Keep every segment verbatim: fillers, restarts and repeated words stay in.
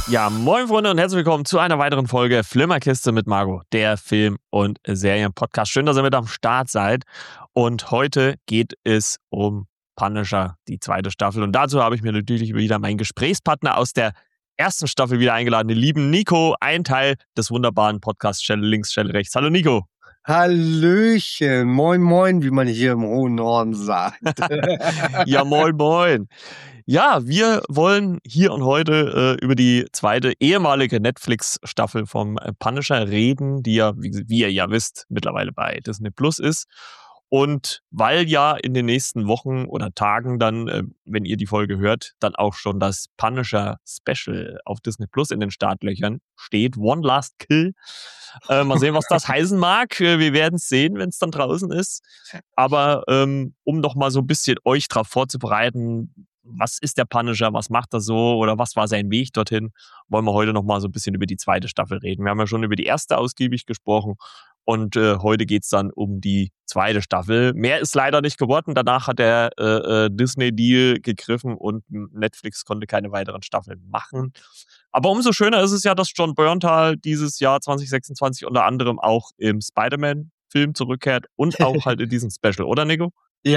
Ja, moin Freunde und herzlich willkommen zu einer weiteren Folge Flimmerkiste mit Margot, der Film- und Serienpodcast. Schön, dass ihr mit am Start seid. Und heute geht es um Punisher, die zweite Staffel. Und dazu habe ich mir natürlich wieder meinen Gesprächspartner aus der ersten Staffel wieder eingeladen, den lieben Nico, ein Teil des wunderbaren Podcasts Stelle links, Stelle rechts. Hallo Nico. Hallöchen, moin moin, wie man hier im hohen Norden sagt. Ja, moin moin. Ja, wir wollen hier und heute äh, über die zweite ehemalige Netflix-Staffel vom äh, Punisher reden, die ja, wie, wie ihr ja wisst, mittlerweile bei Disney Plus ist. Und weil ja in den nächsten Wochen oder Tagen dann, äh, wenn ihr die Folge hört, dann auch schon das Punisher Special auf Disney Plus in den Startlöchern steht. One Last Kill. Äh, mal sehen, was das heißen mag. Äh, Wir werden es sehen, wenn es dann draußen ist. Aber ähm, um noch mal so ein bisschen euch darauf vorzubereiten, was ist der Punisher, was macht er so oder was war sein Weg dorthin, wollen wir heute noch mal so ein bisschen über die zweite Staffel reden. Wir haben ja schon über die erste ausgiebig gesprochen und äh, heute geht es dann um die zweite Staffel. Mehr ist leider nicht geworden. Danach hat der äh, äh, Disney-Deal gegriffen und Netflix konnte keine weiteren Staffeln machen. Aber umso schöner ist es ja, dass Jon Bernthal dieses Jahr zwanzig sechsundzwanzig unter anderem auch im Spider-Man-Film zurückkehrt und auch halt in diesem Special, oder Nico?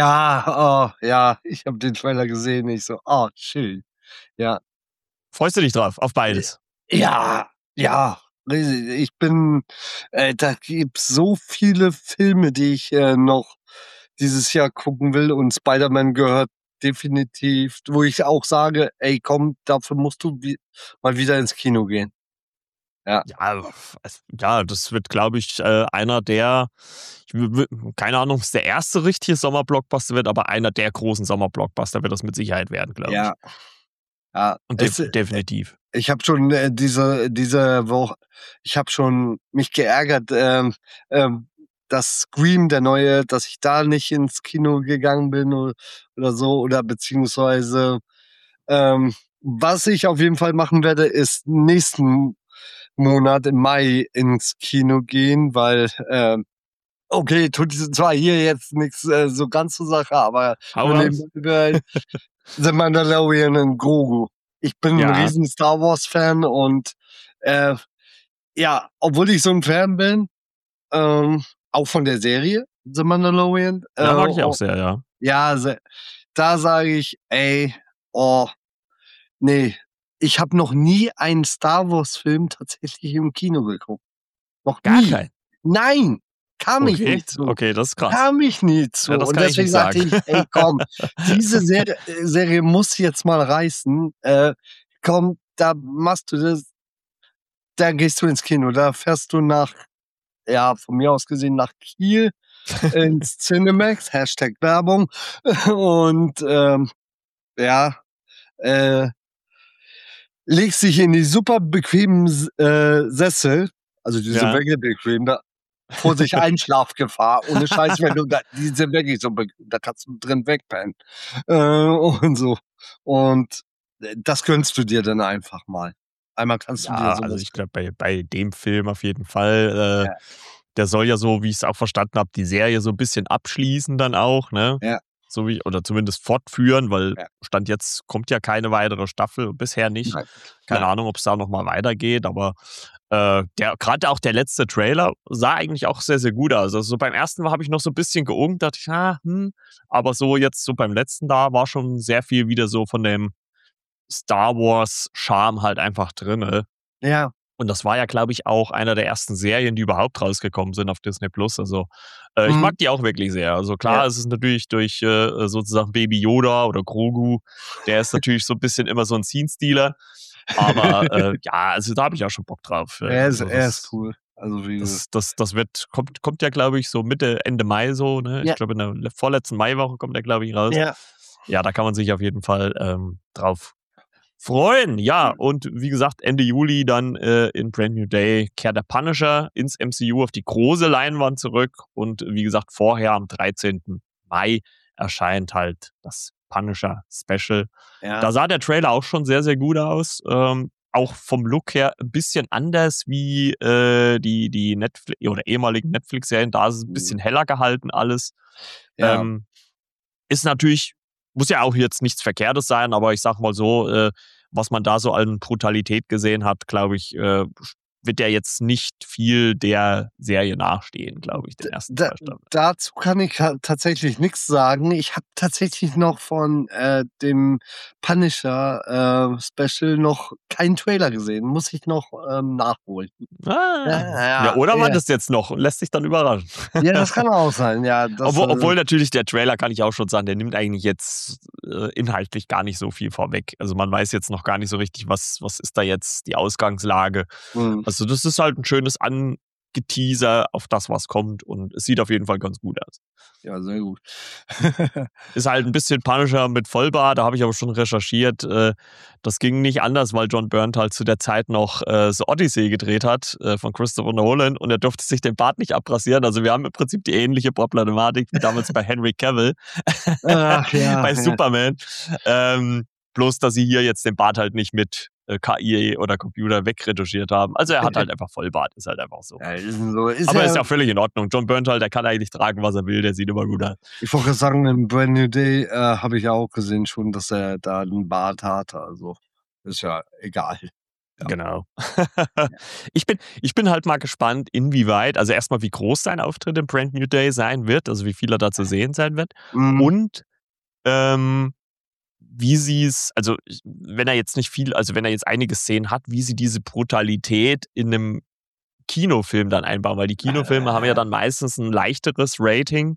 Ja, oh, ja, ich habe den Trailer gesehen, ich so, oh, schön. Ja, Freust du dich drauf, auf beides? ja, ja, riesig. Ich bin, äh, da gibt's so viele Filme, die ich äh, noch dieses Jahr gucken will und Spider-Man gehört definitiv, wo ich auch sage, ey, komm, dafür musst du wie, mal wieder ins Kino gehen. Ja. Ja, es, ja, das wird, glaube ich, äh, einer der, ich, w- w- keine Ahnung, ob es der erste richtige Sommerblockbuster wird, aber einer der großen Sommerblockbuster wird das mit Sicherheit werden, glaube ich. Ja, ja. Und Es, def äh, definitiv. Ich habe schon äh, diese diese Woche, ich habe schon mich geärgert, ähm, ähm, dass Scream, der neue, dass ich da nicht ins Kino gegangen bin oder, oder so, oder beziehungsweise ähm, was ich auf jeden Fall machen werde, ist nächsten Monat im Mai ins Kino gehen, weil ähm, okay, tut zwar hier jetzt nichts äh, so ganz zur Sache, aber Hau nur raus. nebenbei The Mandalorian und Grogu. Ich bin ein Ja, riesen Star Wars Fan und äh, ja, obwohl ich so ein Fan bin, ähm, auch von der Serie The Mandalorian, äh, ja, mag ich auch oh, sehr, ja. ja, se- da sage ich, ey, oh, nee, ich habe noch nie einen Star Wars Film tatsächlich im Kino geguckt. Noch Gar nie. kein. Nein, kam ich Okay, nicht zu. okay, das ist krass. Kam ich nie zu. Ja, das Und kann ich deswegen nicht sagte sagen. ich, ey, komm, diese Serie, äh, Serie muss jetzt mal reißen. Äh, komm, da machst du das, da gehst du ins Kino, da fährst du nach, ja, von mir aus gesehen nach Kiel ins Cinemax, Hashtag Werbung. Und ähm, ja, äh, legst dich in die super bequemen S- äh, Sessel, also diese Ja. wirklich bequem, da Vorsicht, Einschlafgefahr. Ohne Scheiß, wenn du da, die sind wirklich so, be- da kannst du drin wegpennen. Äh, und so. Und äh, das gönnst du dir dann einfach mal. Einmal kannst du dir Ja, also sowas ich glaube, bei, bei dem Film auf jeden Fall, äh, Ja. der soll ja so, wie ich es auch verstanden habe, die Serie so ein bisschen abschließen dann auch, ne? Ja. So wie, oder zumindest fortführen, weil Ja. Stand jetzt kommt ja keine weitere Staffel, bisher nicht. Nein. Keine Nein. Ahnung, ob es da nochmal weitergeht, aber äh, der, gerade auch der letzte Trailer sah eigentlich auch sehr, sehr gut aus. Also so beim ersten habe ich noch so ein bisschen geungt, dachte ich, ah, hm, aber so jetzt so beim letzten da war schon sehr viel wieder so von dem Star Wars Charme halt einfach drin. Ne? Ja. Und das war ja, glaube ich, auch einer der ersten Serien, die überhaupt rausgekommen sind auf Disney Plus. Also äh, ich Mhm. mag die auch wirklich sehr. Also klar, Ja. es ist natürlich durch äh, sozusagen Baby Yoda oder Grogu, der ist natürlich so ein bisschen immer so ein Scene-Stealer. Aber äh, ja, also da habe ich auch schon Bock drauf. Äh, er, ist, also er ist das, cool. Also wie das, das, das wird, kommt, kommt ja, glaube ich, so Mitte, Ende Mai so. Ne? Ich Ja. glaube, in der le- vorletzten Maiwoche kommt der, glaube ich, raus. Ja. Ja, da kann man sich auf jeden Fall ähm, drauf freuen. Ja, und wie gesagt, Ende Juli dann äh, in Brand New Day kehrt der Punisher ins M C U auf die große Leinwand zurück. Und wie gesagt, vorher am dreizehnten Mai erscheint halt das Punisher Special. Ja. Da sah der Trailer auch schon sehr, sehr gut aus. Ähm, auch vom Look her ein bisschen anders wie äh, die, die Netflix oder ehemaligen Netflix-Serien. Da ist es ein bisschen heller gehalten alles. Ja. Ähm, ist natürlich, muss ja auch jetzt nichts Verkehrtes sein, aber ich sag mal so, äh, was man da so an Brutalität gesehen hat, glaube ich, äh, wird ja jetzt nicht viel der Serie nachstehen, glaube ich, den ersten Da, zwei Staffeln. dazu kann ich ha- tatsächlich nichts sagen. Ich habe tatsächlich noch von äh, dem Punisher äh, Special noch keinen Trailer gesehen. Muss ich noch ähm, nachholen. Ah. Ja, Ja, oder ja. wartest jetzt noch und lässt sich dann überraschen. Ja, das kann auch sein. Ja, das, Obwohl, äh, obwohl natürlich der Trailer, kann ich auch schon sagen, der nimmt eigentlich jetzt äh, inhaltlich gar nicht so viel vorweg. Also man weiß jetzt noch gar nicht so richtig, was, was ist da jetzt die Ausgangslage. hm. Also das ist halt ein schönes Angeteaser auf das, was kommt und es sieht auf jeden Fall ganz gut aus. Ja, sehr gut. Ist halt ein bisschen Punisher mit Vollbart, da habe ich aber schon recherchiert. Äh, das ging nicht anders, weil John Bernthal zu der Zeit noch äh, so Odyssey gedreht hat äh, von Christopher Nolan und er durfte sich den Bart nicht abrasieren. Also wir haben im Prinzip die ähnliche Problematik wie damals bei Henry Cavill Ach, ja, bei ja. Superman. Ähm, bloß, dass sie hier jetzt den Bart halt nicht mit äh, K I oder Computer wegretuschiert haben. Also er hat halt einfach Vollbart, ist halt einfach so. Ja, ist so. Ist Aber ja, ist ja völlig in Ordnung. John Bernthal, der kann eigentlich tragen, was er will, der sieht immer gut aus. ich wollte gerade sagen, in Brand New Day äh, habe ich ja auch gesehen schon, dass er da einen Bart hatte. Also ist ja egal. Ja. Genau. ich, bin, ich bin halt mal gespannt, inwieweit, also erstmal, wie groß sein Auftritt im Brand New Day sein wird, also wie viel er da zu sehen sein wird. Mhm. Und ähm, wie sie es, also ich- wenn er jetzt nicht viel, also wenn er jetzt einige Szenen hat, wie sie diese Brutalität in einem Kinofilm dann einbauen, weil die Kinofilme haben ja dann meistens ein leichteres Rating.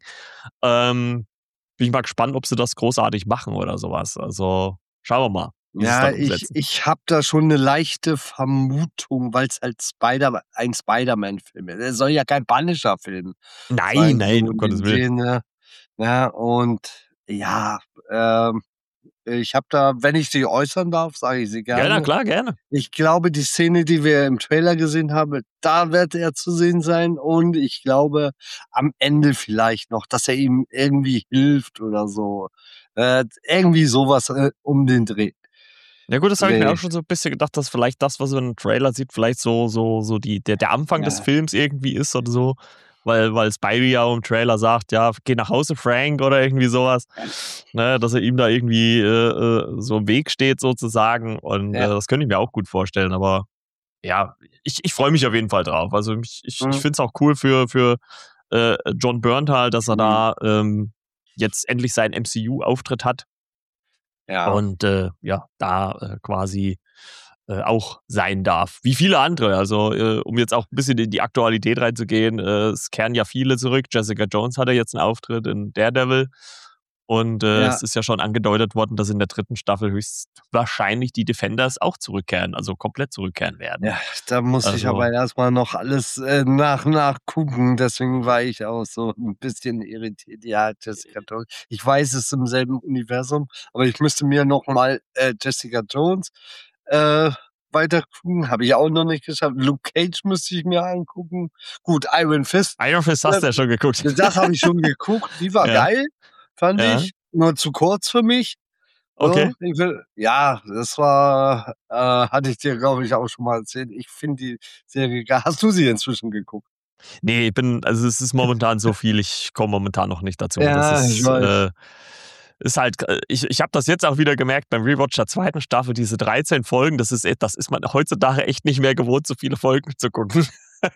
Ähm, bin ich mal gespannt, ob sie das großartig machen oder sowas. Also schauen wir mal, wie sie es Ja, dann ich, umsetzen. ich habe da schon eine leichte Vermutung, weil es halt Spider ein Spider-Man-Film ist. Er soll ja kein Punisher-Film Nein, sein, nein, so um in Gottes dem Willen. Sinne. Ja, und ja, ähm, ich habe da, wenn ich sie äußern darf, sage ich sie Ja, na gerne. klar, gerne. Ich glaube, die Szene, die wir im Trailer gesehen haben, da wird er zu sehen sein. Und ich glaube, am Ende vielleicht noch, dass er ihm irgendwie hilft oder so. Äh, irgendwie sowas äh, um den Dreh. Ja gut, das habe ich mir Dreh. auch schon so ein bisschen gedacht, dass vielleicht das, was man im Trailer sieht, vielleicht so, so, so die, der, der Anfang des Ja. Films irgendwie ist oder so. Weil, weil Spidey ja im Trailer sagt, ja, geh nach Hause, Frank, oder irgendwie sowas. Ne, dass er ihm da irgendwie äh, äh, so im Weg steht, sozusagen. Und Ja. äh, das könnte ich mir auch gut vorstellen. Aber ja, ich, ich freue mich auf jeden Fall drauf. Also ich, ich, Mhm. ich finde es auch cool für, für äh, John Bernthal, dass er Mhm. da ähm, jetzt endlich seinen M C U-Auftritt hat. Ja. Und äh, ja, da äh, quasi äh, auch sein darf. Wie viele andere. Also, äh, um jetzt auch ein bisschen in die Aktualität reinzugehen, äh, es kehren ja viele zurück. Jessica Jones hatte jetzt einen Auftritt in Daredevil. Und äh, Ja. es ist ja schon angedeutet worden, dass in der dritten Staffel höchstwahrscheinlich die Defenders auch zurückkehren, also komplett zurückkehren werden. Ja, da muss ich Also- aber erstmal noch alles äh, nach nachgucken. Deswegen war ich auch so ein bisschen irritiert. Ja, Jessica Jones. Ich weiß, es ist im selben Universum, aber ich müsste mir noch mal äh, Jessica Jones äh, weiter gucken. Habe ich auch noch nicht geschafft. Luke Cage müsste ich mir angucken. Gut, Iron Fist. Iron Fist hast du ja schon geguckt. Das habe ich schon geguckt. Die war Ja. geil, fand Ja. ich. Nur zu kurz für mich. So, Okay. ich will, ja, das war, äh, hatte ich dir, glaube ich, auch schon mal erzählt. Ich finde die Serie geil. Hast du sie inzwischen geguckt? Nee, ich bin, also es ist momentan so viel, ich komme momentan noch nicht dazu. Ja, das ich ist, weiß. äh, ist halt, äh, ich, ich habe das jetzt auch wieder gemerkt beim Rewatch der zweiten Staffel, diese dreizehn Folgen, das ist, das ist man heutzutage echt nicht mehr gewohnt, so viele Folgen zu gucken.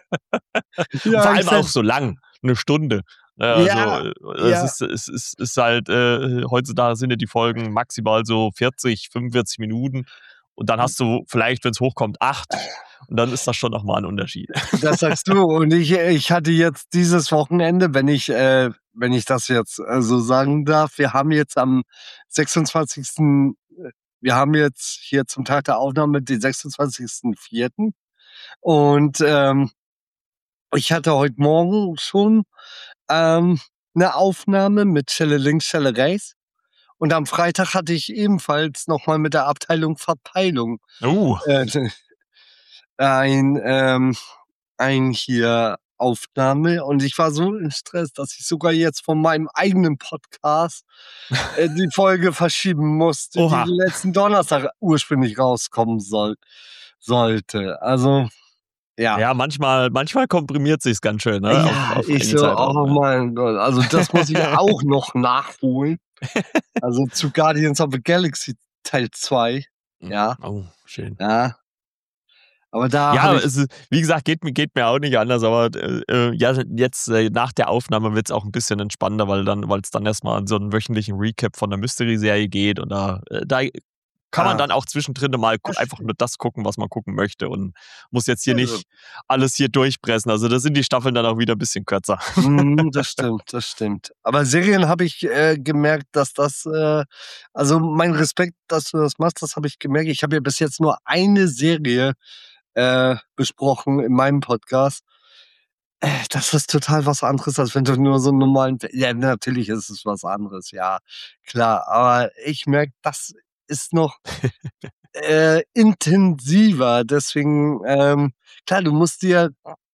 Ja, Vor allem ich find- auch so lang, eine Stunde. Ja, also, Ja, äh, es, ja. ist, es ist, ist halt, äh, heutzutage sind ja die Folgen maximal so vierzig, fünfundvierzig Minuten. Und dann hast du vielleicht, wenn es hochkommt, acht. Und dann ist das schon nochmal ein Unterschied. Das sagst du. Und ich, ich hatte jetzt dieses Wochenende, wenn ich, äh, wenn ich das jetzt äh, so sagen darf, wir haben jetzt am sechsundzwanzigsten äh, Wir haben jetzt hier zum Tag der Aufnahme den sechsundzwanzigsten vierten Und ähm, ich hatte heute Morgen schon ähm, eine Aufnahme mit Schelle links, Schelle rechts. Und am Freitag hatte ich ebenfalls nochmal mit der Abteilung Verpeilung Uh, äh, ein, ähm, ein hier Aufnahme. Und ich war so in Stress, dass ich sogar jetzt von meinem eigenen Podcast äh, die Folge verschieben musste, Oha. die letzten Donnerstag ursprünglich rauskommen soll, sollte. Also, ja. ja, manchmal, manchmal komprimiert sich's ganz schön, ne? Ja, auf, auf ich einen so, Zeitraum, oh ja. mein Gott, also das muss ich auch noch nachholen. Also zu Guardians of the Galaxy Teil zwei. Ja, Oh, schön. ja. Aber da Ja, habe ich es ist, wie gesagt, geht, mir- geht mir auch nicht anders, aber äh, äh, ja, jetzt äh, nach der Aufnahme wird es auch ein bisschen entspannter, weil dann, weil es dann erstmal an so einen wöchentlichen Recap von der Mystery-Serie geht und da, äh, da kann man ah, dann auch zwischendrin mal gu- einfach verstehe. nur das gucken, was man gucken möchte und muss jetzt hier Ja, nicht alles hier durchpressen. Also da sind die Staffeln dann auch wieder ein bisschen kürzer. mhm, das stimmt, das stimmt. Aber Serien habe ich, äh, gemerkt, dass das, äh also, mein Respekt, dass du das machst, das habe ich gemerkt. Ich habe ja bis jetzt nur eine Serie, äh, besprochen in meinem Podcast. Äh, das ist total was anderes, als wenn du nur so 'n normalen ja, natürlich ist es was anderes, ja, klar. Aber ich merke, das ist noch, äh, intensiver. Deswegen, ähm klar, du musst dir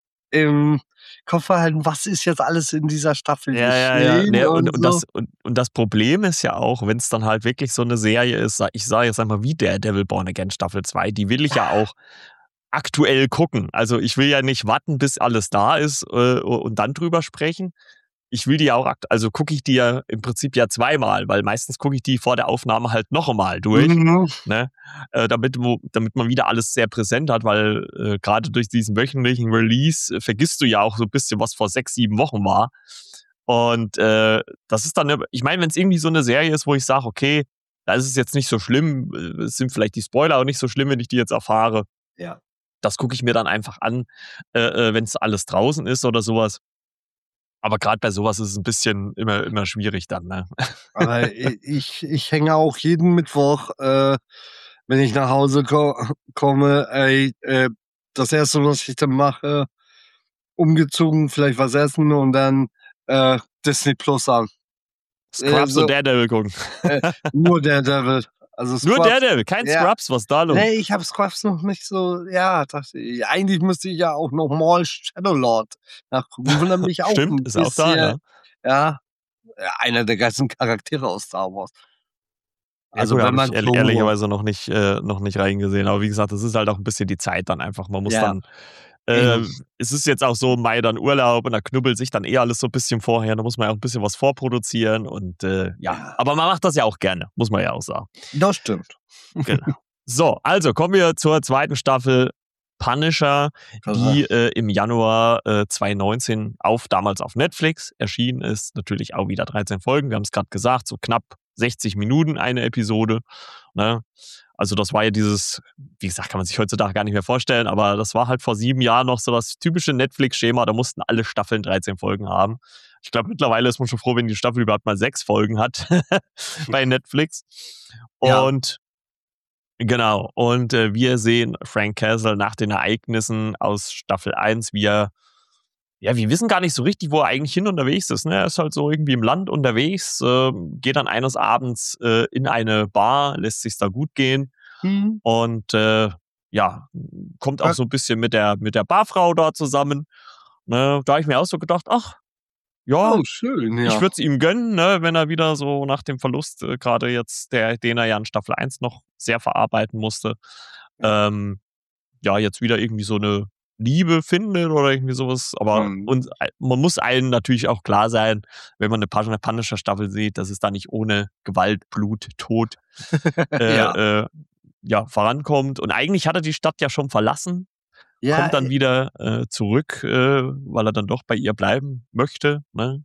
im Kopf behalten, was ist jetzt alles in dieser Staffel Ja, ja, ja. geschehen Ne, und, und und, so. das, und, und das Problem ist ja auch, wenn es dann halt wirklich so eine Serie ist, sa- ich sage jetzt einmal wie Daredevil Born Again Staffel zwei, die will ich ja auch aktuell gucken. Also ich will ja nicht warten, bis alles da ist äh, und dann drüber sprechen. Ich will die ja auch, akt also gucke ich die ja im Prinzip ja zweimal, weil meistens gucke ich die vor der Aufnahme halt noch einmal durch, Mhm. ne? Äh, damit, wo, damit man wieder alles sehr präsent hat, weil äh, gerade durch diesen wöchentlichen Release äh, vergisst du ja auch so ein bisschen, was vor sechs, sieben Wochen war. Und äh, das ist dann, ich meine, wenn es irgendwie so eine Serie ist, wo ich sage, okay, da ist es jetzt nicht so schlimm, äh, es sind vielleicht die Spoiler auch nicht so schlimm, wenn ich die jetzt erfahre. Ja. Das gucke ich mir dann einfach an, äh, äh, wenn es alles draußen ist oder sowas. Aber gerade bei sowas ist es ein bisschen immer immer schwierig dann, ne? Aber i ich ich hänge auch jeden Mittwoch, äh, wenn ich nach Hause ko komme, ey, äh, das erste, was ich dann mache, umgezogen, vielleicht was essen und dann, äh, Disney Plus an. Äh, Scrubs und so, Daredevil gucken. äh, nur Daredevil. Also Nur Scrubs, Daredevil, kein ja. Scrubs, was ist da los? Ne, ich habe Scrubs noch nicht so, ja, dachte ich, eigentlich müsste ich ja auch noch mal Shadowlord nachgucken. Wundert mich auch Stimmt, 'n ist auch da, bisschen, ja. ja, äh, einer der geilsten Charaktere aus Star Wars. Ja gut, Also, da wenn habe ich man ehrlich Clone Wars, ehrlicherweise noch nicht äh, noch nicht reingesehen. Aber wie gesagt, das ist halt auch ein bisschen die Zeit dann einfach. Man muss ja, dann eben. äh, es ist jetzt auch so Mai dann Urlaub und da knubbelt sich dann eh alles so ein bisschen vorher. Da muss man ja auch ein bisschen was vorproduzieren und, äh, ja. Ja, Aber man macht das ja auch gerne, muss man ja auch sagen. das stimmt. Genau. So, also kommen wir zur zweiten Staffel Punisher, Aha. die äh, im Januar äh, zwanzig neunzehn auf damals auf Netflix erschienen ist. Natürlich auch wieder dreizehn Folgen. Wir haben es gerade gesagt, so knapp sechzig Minuten eine Episode. Ne? Also das war ja dieses, wie gesagt, kann man sich heutzutage gar nicht mehr vorstellen, aber das war halt vor sieben Jahren noch so das typische Netflix-Schema. Da mussten alle Staffeln dreizehn Folgen haben. Ich glaube, mittlerweile ist man schon froh, wenn die Staffel überhaupt mal sechs Folgen hat bei Netflix. Ja, Und genau. Und äh, wir sehen Frank Castle nach den Ereignissen aus Staffel eins, wie er, ja, wir wissen gar nicht so richtig, wo er eigentlich hin unterwegs ist. Ne? Er ist halt so irgendwie im Land unterwegs, äh, geht dann eines Abends äh, in eine Bar, lässt sich da gut gehen mhm. und äh, ja, kommt auch Äh, so ein bisschen mit der, mit der Barfrau da zusammen. Ne? Da habe ich mir auch so gedacht, ach, ja, oh, schön, ich ja. würde es ihm gönnen, ne, wenn er wieder so nach dem Verlust, äh, gerade jetzt, der, den er ja in Staffel eins noch sehr verarbeiten musste, Ja. ähm, ja, jetzt wieder irgendwie so eine Liebe findet oder irgendwie sowas. Aber Mhm. und ei man muss einem natürlich auch klar sein, wenn man eine Pun Punisher-Staffel sieht, dass es da nicht ohne Gewalt, Blut, Tod, Ja. äh, äh, ja, vorankommt. Und eigentlich hat er die Stadt ja schon verlassen, Ja, kommt dann äh, wieder, äh, zurück, äh, weil er dann doch bei ihr bleiben möchte, ne?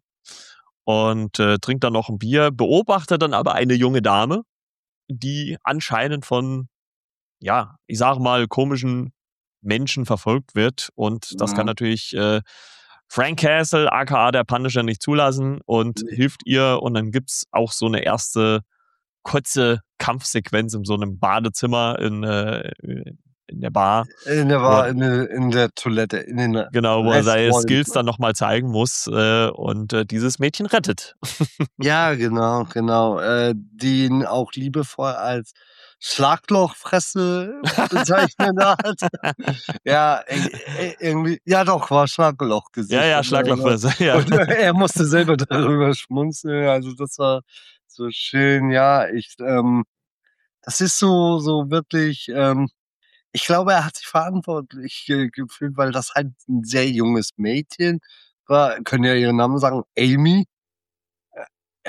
Und, äh, trinkt dann noch ein Bier, beobachtet dann aber eine junge Dame, die anscheinend von, ja, ich sage mal, komischen Menschen verfolgt wird. Und das kann mhm. natürlich, äh, Frank Castle, aka der Punisher, nicht zulassen und Ne, hilft ihr. Und dann gibt's auch so eine erste kurze Kampfsequenz in so einem Badezimmer in, äh, in der Bar, in der wo er war in der in der Toilette, in den genau, wo er seine Resträumen. Skills dann noch mal zeigen muss, äh, und, äh, dieses Mädchen rettet. Ja, genau, genau, äh, die ihn auch liebevoll als Schlaglochfresse bezeichnet hat. Ja, ey, ey, irgendwie, ja doch, war Ja, Schlaglochgesicht. ja, Und, äh, Schlaglochfresse, ja. und er musste selber darüber schmunzeln. Also, das war so schön. Ja, ich, ähm das ist so so wirklich, ähm ich glaube, er hat sich verantwortlich ge gefühlt, weil das halt 'n sehr junges Mädchen war. Können ja ihren Namen sagen, Amy. Äh,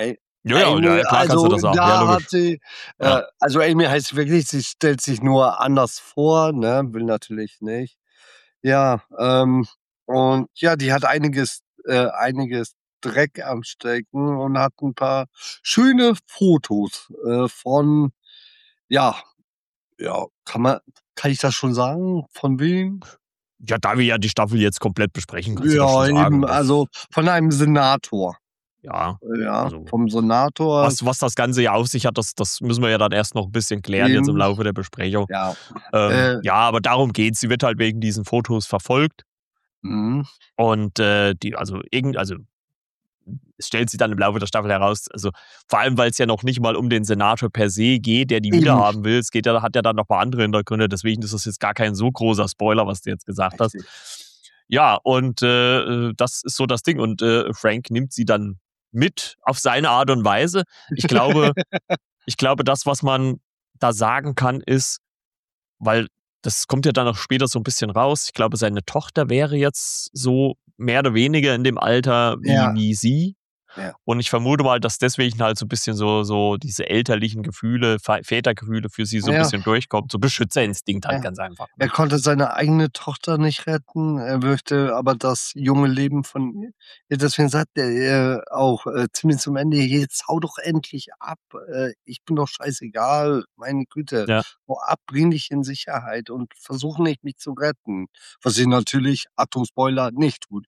Ja, ja, ja, Amy, ja, klar kannst du also das sagen. Ja, da hat logisch. sie, Ja. äh, also Amy heißt wirklich, sie stellt sich nur anders vor, ne, will natürlich nicht. Ja, ähm, und ja, die hat einiges äh, einiges Dreck am Stecken und hat 'n paar schöne Fotos, äh, von ja, ja, kann man kann ich das schon sagen, von wem? Ja, da wir ja die Staffel jetzt komplett besprechen, kannst du das schon Ja, eben, sagen. also Das von einem Senator. ja, Ja, also vom Senator was was das Ganze ja auf sich hat, das das müssen wir ja dann erst noch 'n bisschen klären jetzt im eben, Laufe der Besprechung. ja. Ähm, Äh, ja, aber darum geht's. Sie wird halt wegen diesen Fotos verfolgt mhm, und, äh, die also irgend also es stellt sich dann im Laufe der Staffel heraus, also vor allem, weil es ja noch nicht mal um den Senator per se geht, der die eben, wiederhaben will. Es geht ja hat ja dann noch mal andere Hintergründe, deswegen ist das jetzt gar kein so großer Spoiler, was du jetzt gesagt hast. richtig. Ja, und, äh, äh, das ist so das Ding und, äh, Frank nimmt sie dann mit auf seine Art und Weise. Ich glaube ich glaube, das, was man da sagen kann, ist, weil das kommt ja dann auch später so 'n bisschen raus. Ich glaube, seine Tochter wäre jetzt so mehr oder weniger in dem Alter wie Ja, wie sie. ja. Und ich vermute mal, dass deswegen halt so 'n bisschen so so diese elterlichen Gefühle, Vei Vätergefühle für sie so 'n Ja, bisschen durchkommt, so Beschützerinstinkt halt ja. ganz einfach, Er ne? konnte seine eigene Tochter nicht retten. Er möchte aber das junge Leben von ihr. Ja, deswegen sagt er, äh, auch, äh, ziemlich zum Ende: „Jetzt hau doch endlich ab. Äh, ich bin doch scheißegal. Meine Güte. Ja. Hau ab, bring dich in Sicherheit und versuch nicht, mich zu retten.“ Was sie natürlich, Achtung Spoiler, nicht tut.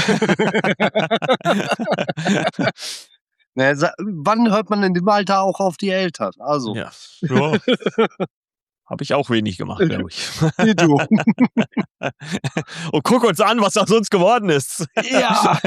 Ne, sa wann hört man in dem Alter auch auf die Eltern? Also. Ja, ja, habe ich auch wenig gemacht, glaube ich. Ne, du. Und guck uns an, was aus uns geworden ist. Ja.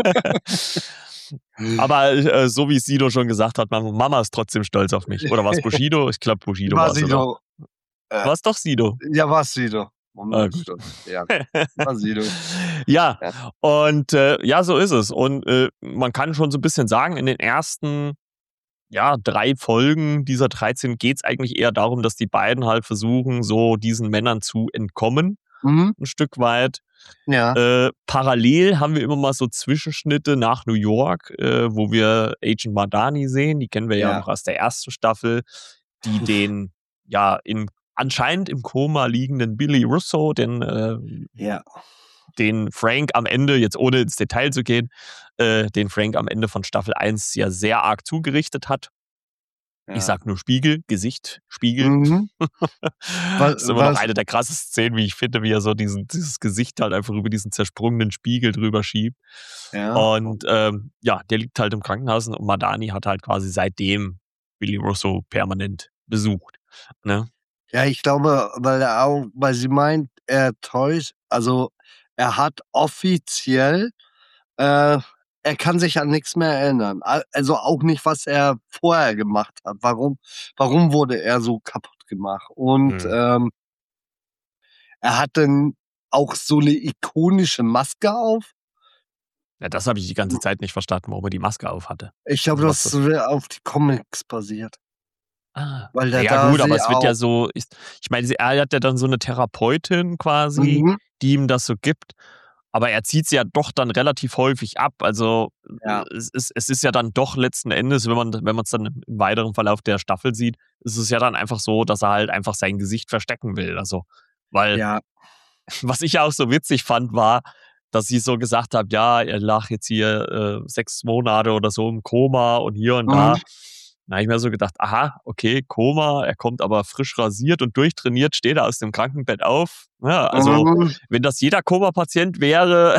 Aber, äh, so wie Sido schon gesagt hat, Mam Mama ist trotzdem stolz auf mich. Oder war's Bushido? Ich glaube, Bushido War war's sie sogar. doch. Äh, War's doch Sido? ja, war's wieder. Ah, Moment, gut. stimmt. Ja, war Sido. Ja, Ja. und, äh, ja, so ist es. Und, äh, man kann schon so 'n bisschen sagen, in den ersten, ja, drei Folgen dieser dreizehn geht's eigentlich eher darum, dass die beiden halt versuchen, so diesen Männern zu entkommen, Mhm. 'n Stück weit. Ja, Äh, parallel haben wir immer mal so Zwischenschnitte nach New York, äh, wo wir Agent Madani sehen. Die kennen wir ja ja. noch aus der ersten Staffel, die Uff. den, ja, in anscheinend im Koma liegenden Billy Russo, den, äh Ja, den Frank am Ende, jetzt ohne ins Detail zu gehen, äh, den Frank am Ende von Staffel eins ja sehr arg zugerichtet hat. Ich ja. sage nur Spiegel, Gesicht, Spiegel. Mhm. Wa Ist immer noch was eine der krassesten Szenen, wie ich finde, wie er so diesen dieses Gesicht halt einfach über diesen zersprungenen Spiegel drüber schiebt. ja. Und, ähm, ja, der liegt halt im Krankenhaus und Madani hat halt quasi seitdem Billy Russo permanent besucht, ne? Ja, ich glaube, weil er auch weil sie meint, er täuscht, also, er hat offiziell, äh er kann sich an nix mehr erinnern. Al also, auch nicht, was er vorher gemacht hat. Warum warum wurde er so kaputt gemacht? Und, Mhm. ähm er hat dann auch so 'ne ikonische Maske auf. Ja, das habe ich die ganze Zeit nicht verstanden, warum er die Maske aufhatte. Ich glaube, Also, was das das wäre auf die Comics basiert, ah. weil Na der ja, da gut, aber sie es wird ja auch so ich ich meine, sie er hat ja dann so 'ne Therapeutin quasi, mhm, die ihm das so gibt, aber er zieht sie ja doch dann relativ häufig ab. Also, äh, ja, es ist es ist ja dann doch letzten Endes, wenn man wenn man's dann im weiteren Verlauf der Staffel sieht, ist es ja dann einfach so, dass er halt einfach sein Gesicht verstecken will. Also, weil ja, was ich ja auch so witzig fand, war, dass sie so gesagt hat, ja, er lag jetzt hier, äh, sechs Monate oder so im Koma und hier und mhm, da. Da habe ich mir so gedacht: „Aha, okay, Koma, er kommt aber frisch rasiert und durchtrainiert, steht er aus dem Krankenbett auf.“ Ja, also, mhm. wenn das jeder Koma-Patient wäre,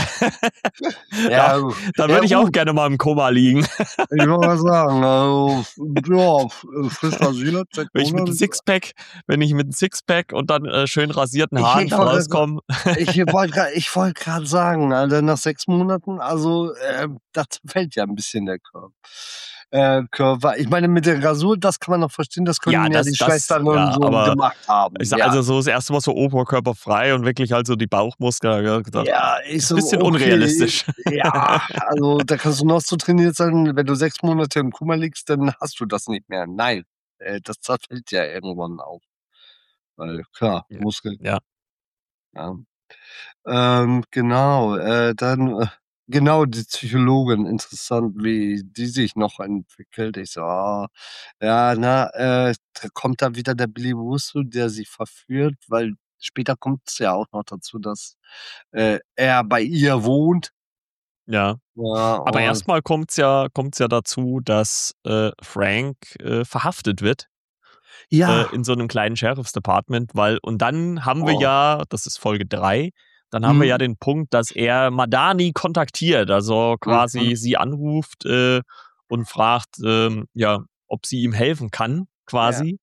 da Ja, gu dann ja würde ich auch gut, gerne mal im Koma liegen. ich wollte grad sagen, also, ja, f äh, frisch rasiert, sechs Wenn ich mit 'm Monate. Sixpack wenn ich mit 'm Sixpack und dann, äh, schön rasierten Ich Haaren wollte grad sa rauskomme. ich wollte grad ich wollte grad sagen, Alter, nach sechs Monaten, also, ähm, da zerfällt ja 'n bisschen der Kör äh, Körper. Ich meine, mit der Rasur, das kann man noch verstehen, das Ja, können ja das die das Schwestern und ja, so aber gemacht ich haben, sage ja. also so das erste Mal so oberkörperfrei und wirklich halt so die Bauchmuskeln, ja, gedacht, Ja, ich so: bisschen „Okay, unrealistisch. ja, also, da kannst du noch so trainiert sein, wenn du sechs Monate im Koma liegst, dann hast du das nicht mehr.“ Nein, äh, das zerfällt ja irgendwann auch, weil klar, Ja, Muskeln, ja. ja. Ähm, genau, äh, dann, äh Genau, die Psychologin, interessant, wie die sich noch entwickelt. Ich so: „Ah, ja, na, äh, da kommt da wieder der Billy Russo, der sie verführt“, weil später kommt's ja auch noch dazu, dass, äh, er bei ihr wohnt. Ja. Ja, Aber und erst mal kommt's ja kommt's ja dazu, dass, äh, Frank, äh, verhaftet wird, äh, ja, in so 'nem kleinen Sheriff's Department, weil und dann haben wir oh, ja, das ist Folge drei, dann haben wir ja mhm, den Punkt, dass er Madani kontaktiert, also mhm, quasi sie anruft, äh, und fragt, ähm, ja, ob sie ihm helfen kann, ja, quasi.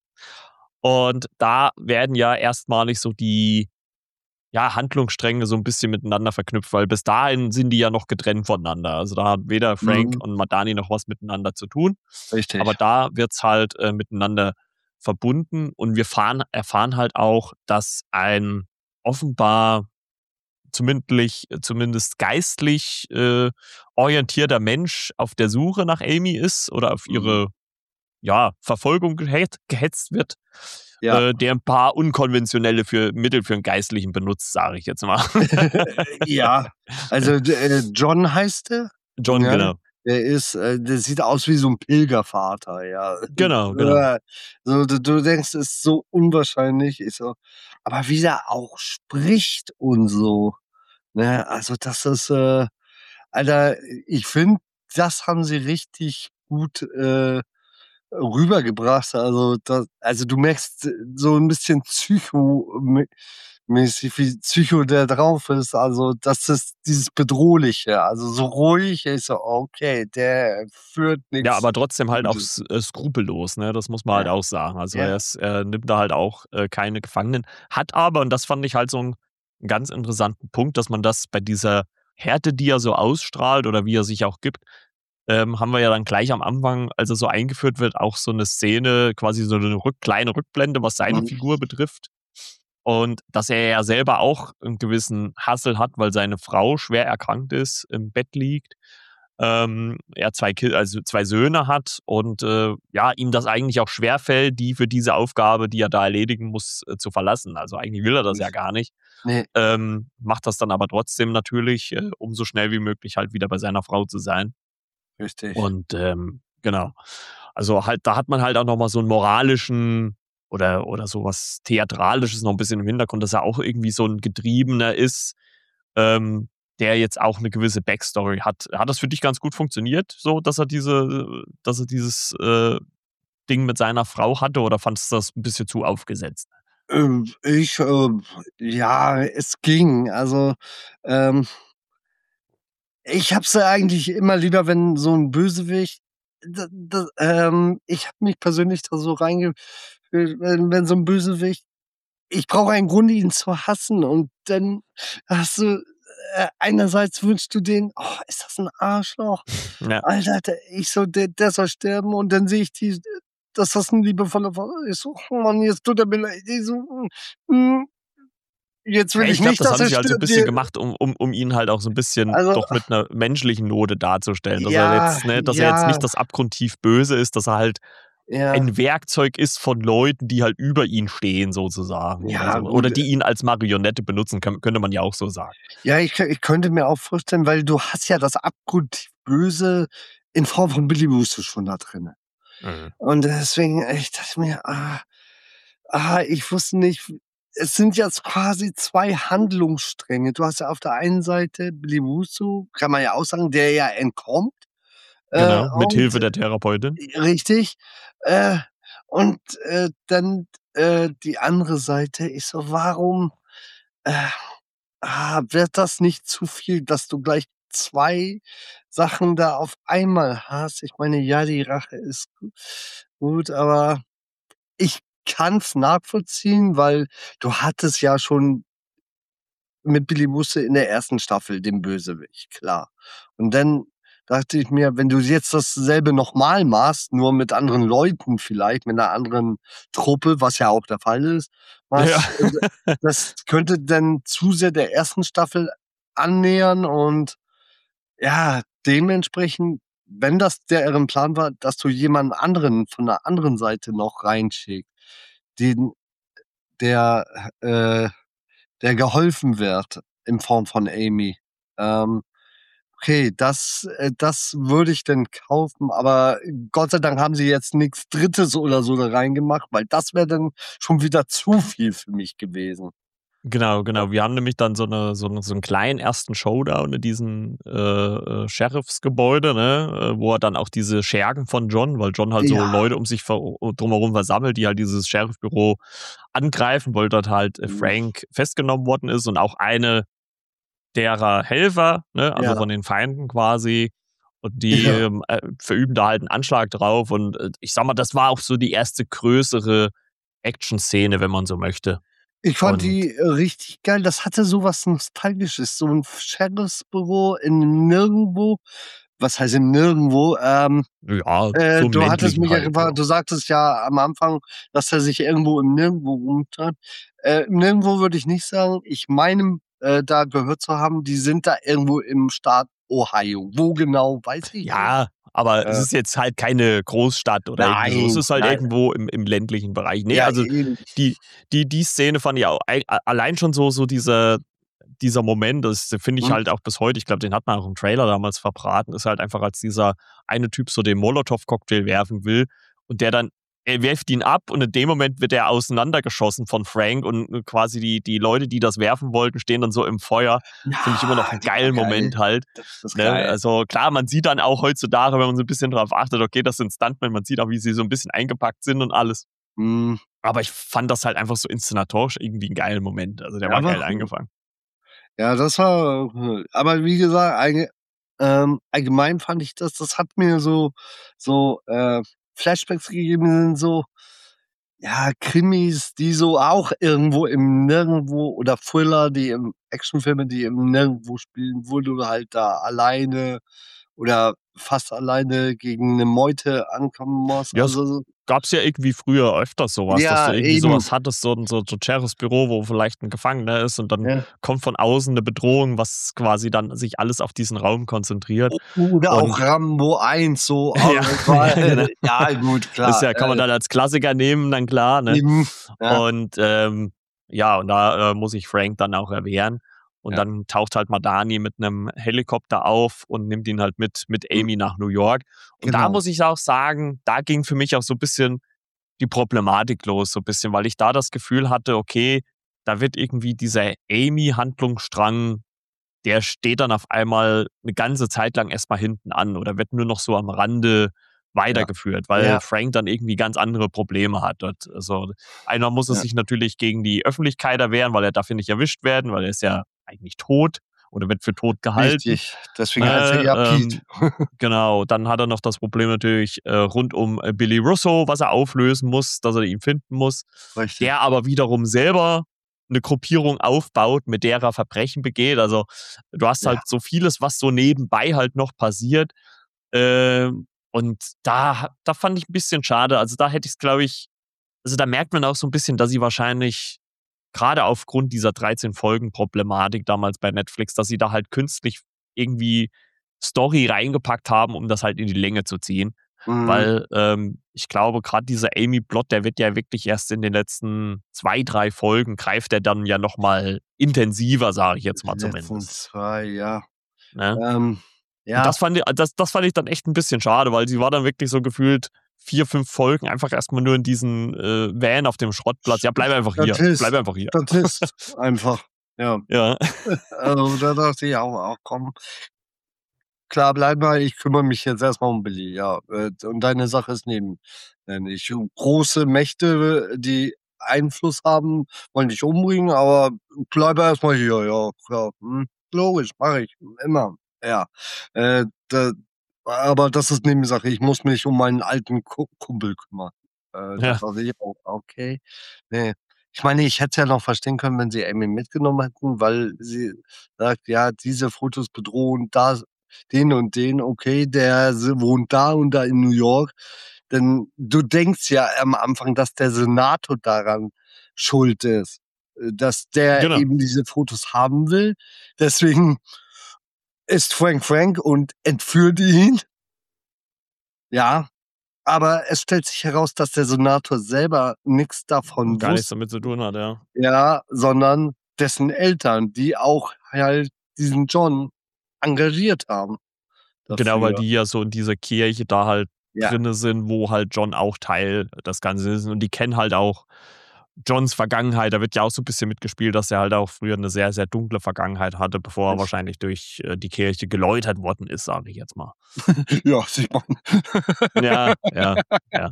Und da werden ja erstmalig so die, ja, Handlungsstränge so 'n bisschen miteinander verknüpft, weil bis dahin sind die ja noch getrennt voneinander. Also, da hat weder Frank mhm, und Madani noch was miteinander zu tun. Aber richtig. da wird's halt, äh, miteinander verbunden und wir fahren erfahren halt auch, dass ein offenbar zumindlich zumindest geistlich, äh, orientierter Mensch auf der Suche nach Amy ist oder auf Mhm, ihre, ja, Verfolgung gehet gehetzt wird, ja. äh, der 'n paar unkonventionelle für Mittel für 'n Geistlichen benutzt, sage ich jetzt mal. Ja, also, d äh, John heißt der, John, ja? genau. Der ist äh, der sieht aus wie so 'n Pilgervater, ja. Genau, genau. So, du du denkst, ist so unwahrscheinlich. Ich so aber wie der auch spricht und so, ne? Also, das ist, äh Alter, ich finde, das haben sie richtig gut, äh rübergebracht. Also, da also, du merkst so 'n bisschen Psycho mä mäßig, wie Psycho der drauf ist. Also, das ist dieses Bedrohliche, also, so ruhig. Ich so: „Okay, der führt Ja, nix aber trotzdem halt auch Gutes.“ s äh, skrupellos, ne? Das muss man halt Ja, auch sagen. Also, er ja, ist er nimmt da halt auch, äh, keine Gefangenen, hat aber, und das fand ich halt so 'n ganz interessanten Punkt, dass man das bei dieser Härte, die er so ausstrahlt oder wie er sich auch gibt, ähm, haben wir ja dann gleich am Anfang, als er so eingeführt wird, auch so 'ne Szene, quasi so 'ne Rück kleine Rückblende, was seine mhm, Figur betrifft. Und dass er ja selber auch 'n gewissen Hassel hat, weil seine Frau schwer erkrankt ist, im Bett liegt, ähm, er zwei Ki also zwei Söhne hat und, äh, ja, ihm das eigentlich auch schwerfällt, die für diese Aufgabe, die er da erledigen muss, äh, zu verlassen. Also, eigentlich will er das ja gar nicht, ne, ähm, macht das dann aber trotzdem natürlich, äh, um so schnell wie möglich halt wieder bei seiner Frau zu sein. richtig. Und, ähm, genau. Also, halt da hat man halt auch noch mal so 'n moralischen oder oder so was Theatralisches noch 'n bisschen im Hintergrund, dass er auch irgendwie so 'n Getriebener ist, ähm, der jetzt auch 'ne gewisse Backstory hat. Hat das für dich ganz gut funktioniert, so, dass er diese dass er dieses, äh, Ding mit seiner Frau hatte oder fandest du das 'n bisschen zu aufgesetzt? Ähm, ich, ähm ja, es ging. Also, ähm ich habe es ja eigentlich immer lieber, wenn so 'n Bösewicht d d ähm, ich habe mich persönlich da so reinge wenn wenn so 'n Bösewicht ich brauche einen Grund, ihn zu hassen und dann hast du äh, einerseits wünschst du den: „Oh, ist das 'n Arschloch. Ja. Alter, der“ ich so: „Der der soll sterben“ und dann sehe ich die dass das 'n liebevoller Vater ich so: „Oh Mann, jetzt tut er mir leid.“ Ich so: „Hm, hm, jetzt Ja, will ich ich glaube, nicht, das dass haben er sie halt so 'n stirbt.“ bisschen Dir gemacht, um um um ihn halt auch so 'n bisschen also doch mit 'ner menschlichen Note darzustellen, dass er ja, jetzt ne, dass er jetzt ja, nicht das abgrundtief Böse ist, dass er halt ja. ein Werkzeug ist von Leuten, die halt über ihn stehen sozusagen oder Ja, so. Oder gut. die ihn als Marionette benutzen, könn könnte man ja auch so sagen. Ja, ich kö ich könnte mir auch vorstellen, weil du hast ja das abgrundtief Böse in Form von Billy Russo schon da drinne. Mhm. Und deswegen, ich dachte mir: „Ah, ah, ich wusste nicht“ es sind jetzt quasi zwei Handlungsstränge. Du hast ja auf der einen Seite Billy Russo, kann man ja auch sagen, der ja entkommt, äh, Genau, mit und Hilfe der Therapeutin. äh, richtig, äh, und, äh, dann, äh, die andere Seite. Ich so: „Warum, äh, ah, wird das nicht zu viel, dass du gleich zwei Sachen da auf einmal hast?“ Ich meine, ja, die Rache ist gu gut, aber ich kann's nachvollziehen, weil du hattest ja schon mit Billy Busse in der ersten Staffel den Bösewicht, klar. Und dann dachte ich mir, wenn du jetzt dasselbe noch mal machst, nur mit anderen Leuten vielleicht, mit 'ner anderen Truppe, was ja auch der Fall ist, Ja. was äh, das könnte dann zu sehr der ersten Staffel annähern und ja, dementsprechend, wenn das deren Plan war, dass du jemanden anderen von 'ner anderen Seite noch reinschickst, den der, äh der geholfen wird in Form von Amy. Ähm, okay, das, äh, das würde ich denn kaufen, aber Gott sei Dank haben sie jetzt nichts Drittes oder so da reingemacht, weil das wäre dann schon wieder zu viel für mich gewesen. Genau, Ja. genau. Wir haben nämlich dann so 'ne so 'n so 'n kleinen ersten Showdown in diesem, äh, äh, Sheriffsgebäude, ne, äh, wo er dann auch diese Schergen von John, weil John halt so Ja. Leute um sich ver drumherum versammelt, die halt dieses Sheriffbüro angreifen, weil dort halt, äh, Mhm. Frank festgenommen worden ist und auch eine derer Helfer, ne, also Ja. von den Feinden quasi. Und die, Ja. ähm, äh, verüben da halt 'n Anschlag drauf und, äh, ich sage mal, das war auch so die erste größere Action-Szene, wenn man so möchte. Ich fand Und die, äh, richtig geil. Das hatte so was Nostalgisches, so 'n Sheriffsbüro in Nirgendwo. Was heißt in Nirgendwo? Ähm, Ja, äh, so im du hattest ländlichen mich ja halt, ja. gefragt du sagtest ja am Anfang, dass er sich irgendwo im Nirgendwo rumtreibt. Äh, Nirgendwo würde ich nicht sagen. Ich meine, äh, da gehört zu haben, die sind da irgendwo im Staat Ohio. Wo genau, weiß ich nicht. Ja, aber es Äh ist jetzt halt keine Großstadt oder irgendwie so. Es Nein, ist halt nein. irgendwo im im ländlichen Bereich. Ne, Ja, also eben. die die die Szene fand ich auch ei allein schon so so dieser dieser Moment, das finde ich Mhm. halt auch bis heute ich glaube, den hat man auch im Trailer damals verbraten, ist halt einfach, als dieser eine Typ so den Molotov-Cocktail werfen will und der dann er wirft ihn ab und in dem Moment wird er auseinandergeschossen von Frank und quasi die die Leute, die das werfen wollten, stehen dann so im Feuer. Finde ich immer noch Ja, 'n der war geilen geil. Moment halt, Das ist ne? geil. Also klar, man sieht dann auch heutzutage, wenn man so 'n bisschen drauf achtet, okay, das sind Stuntmen, man sieht auch, wie sie so 'n bisschen eingepackt sind und alles. Mhm. Aber ich fand das halt einfach so inszenatorisch irgendwie 'n geilen Moment. Also, der Ja, war war geil cool. eingefangen. Ja, das war cool. Aber wie gesagt, allge ähm, allgemein fand ich das das hat mir so so, äh, Flashbacks gegeben, so, ja, Krimis, die so auch irgendwo im Nirgendwo oder Thriller, die im Actionfilme, die im Nirgendwo spielen, wo du halt da alleine oder fast alleine gegen 'ne Meute ankommen musst. Ja, es Also so gab's ja irgendwie früher öfters so was, dass du Ja, irgendwie so eben. was hattest, so 'n so so 'n Sheriffsbüro, wo vielleicht 'n Gefangener ist und dann Ja. kommt von außen 'ne Bedrohung, was quasi dann sich alles auf diesen Raum konzentriert. O oder auch Und Rambo eins so, Ja, ja, genau. ja gut, Das klar, ja kann man äh dann als Klassiker nehmen, dann klar, ne? Eben, ja. Und, ähm, ja, und da, äh, muss sich Frank dann auch erwehren. Und Ja. dann taucht halt Madani mit 'nem Helikopter auf und nimmt ihn halt mit mit Mhm. Amy nach New York. Und da Genau. muss ich auch sagen, da ging für mich auch so bisschen die Problematik los, so bisschen, weil ich da das Gefühl hatte, okay, da wird irgendwie dieser Amy-Handlungsstrang, der steht dann auf einmal 'ne ganze Zeit lang erst mal hinten an oder wird nur noch so am Rande Ja. weitergeführt, weil Ja. Frank dann irgendwie ganz andere Probleme hat dort. Also, einmal muss er Ja. sich natürlich gegen die Öffentlichkeit erwehren, weil er darf ja nicht erwischt werden, weil er ist ja eigentlich tot oder wird für tot gehalten, Richtig, deswegen heißt er ne? ja Pete. Ähm, genau, dann hat er noch das Problem natürlich, äh, rund um, äh, Billy Russo, was er auflösen muss, dass er ihn finden muss, Richtig. der aber wiederum selber 'ne Gruppierung aufbaut, mit der er Verbrechen begeht. Also, du hast Ja. halt so vieles, was so nebenbei halt noch passiert. Ähm, und da ha da fand ich 'n bisschen schade. Also, da hätte ich's, glaube ich also, da merkt man auch so 'n bisschen, dass sie wahrscheinlich grade aufgrund dieser dreizehn Folgen-Problematik damals bei Netflix, dass sie da halt künstlich irgendwie Story reingepackt haben, um das halt in die Länge zu ziehen. Mhm. Weil, ähm, ich glaube, grad dieser Amy-Plot, der wird ja wirklich erst in den letzten zwei, drei Folgen greift der dann ja noch mal intensiver, sage ich jetzt mal Die letzten zumindest. zwei, ja. Ne? Ähm, Und ja. das fand i das das fand ich dann echt 'n bisschen schade, weil sie war dann wirklich so gefühlt vier, fünf Folgen einfach erst mal nur in diesem, äh, Van auf dem Schrottplatz. „Ja, bleib einfach hier. Bleib Statist. einfach hier.“ Statist einfach, ja. Ja. Also, da dachte ich auch: „Ach komm“ „klar, bleib mal, ich kümmere mich jetzt erst mal um Billy, ja, äh, und deine Sache ist neben nämlich große Mächte, die Einfluss haben, wollen dich umbringen, aber bleib erst mal hier, ja, klar, mhm, logisch, mache ich, immer, ja.“ Äh, da aber das ist Nebensache. Ich muss mich um meinen alten Ku Kumpel kümmern. Äh, da Ja. dachte ich auch: „Okay, ne.“ Ich meine, ich hätte es ja noch verstehen können, wenn sie Amy mitgenommen hätten, weil sie sagt: „Ja, diese Fotos bedrohen das den und den, okay, der s wohnt da und da in New York.“ Denn du denkst ja am Anfang, dass der Senator daran schuld ist, äh, dass der Genau. eben diese Fotos haben will. Deswegen ist Frank Frank und entführt ihn. Ja, aber es stellt sich heraus, dass der Senator selber nix davon Gar nichts wusste. damit zu tun hat, ja. Ja, sondern dessen Eltern, die auch halt diesen John engagiert haben Genau, weil dafür. die ja so in dieser Kirche da halt Ja. drinne sind, wo halt Jon auch Teil des Ganzen ist. Und die kennen halt auch Jons Vergangenheit. Da wird ja auch so ein bisschen mitgespielt, dass er halt auch früher eine sehr, sehr dunkle Vergangenheit hatte, bevor er wahrscheinlich durch äh, die Kirche geläutert worden ist, sage ich jetzt mal. Ja, sieht man. Ja, ja, ja.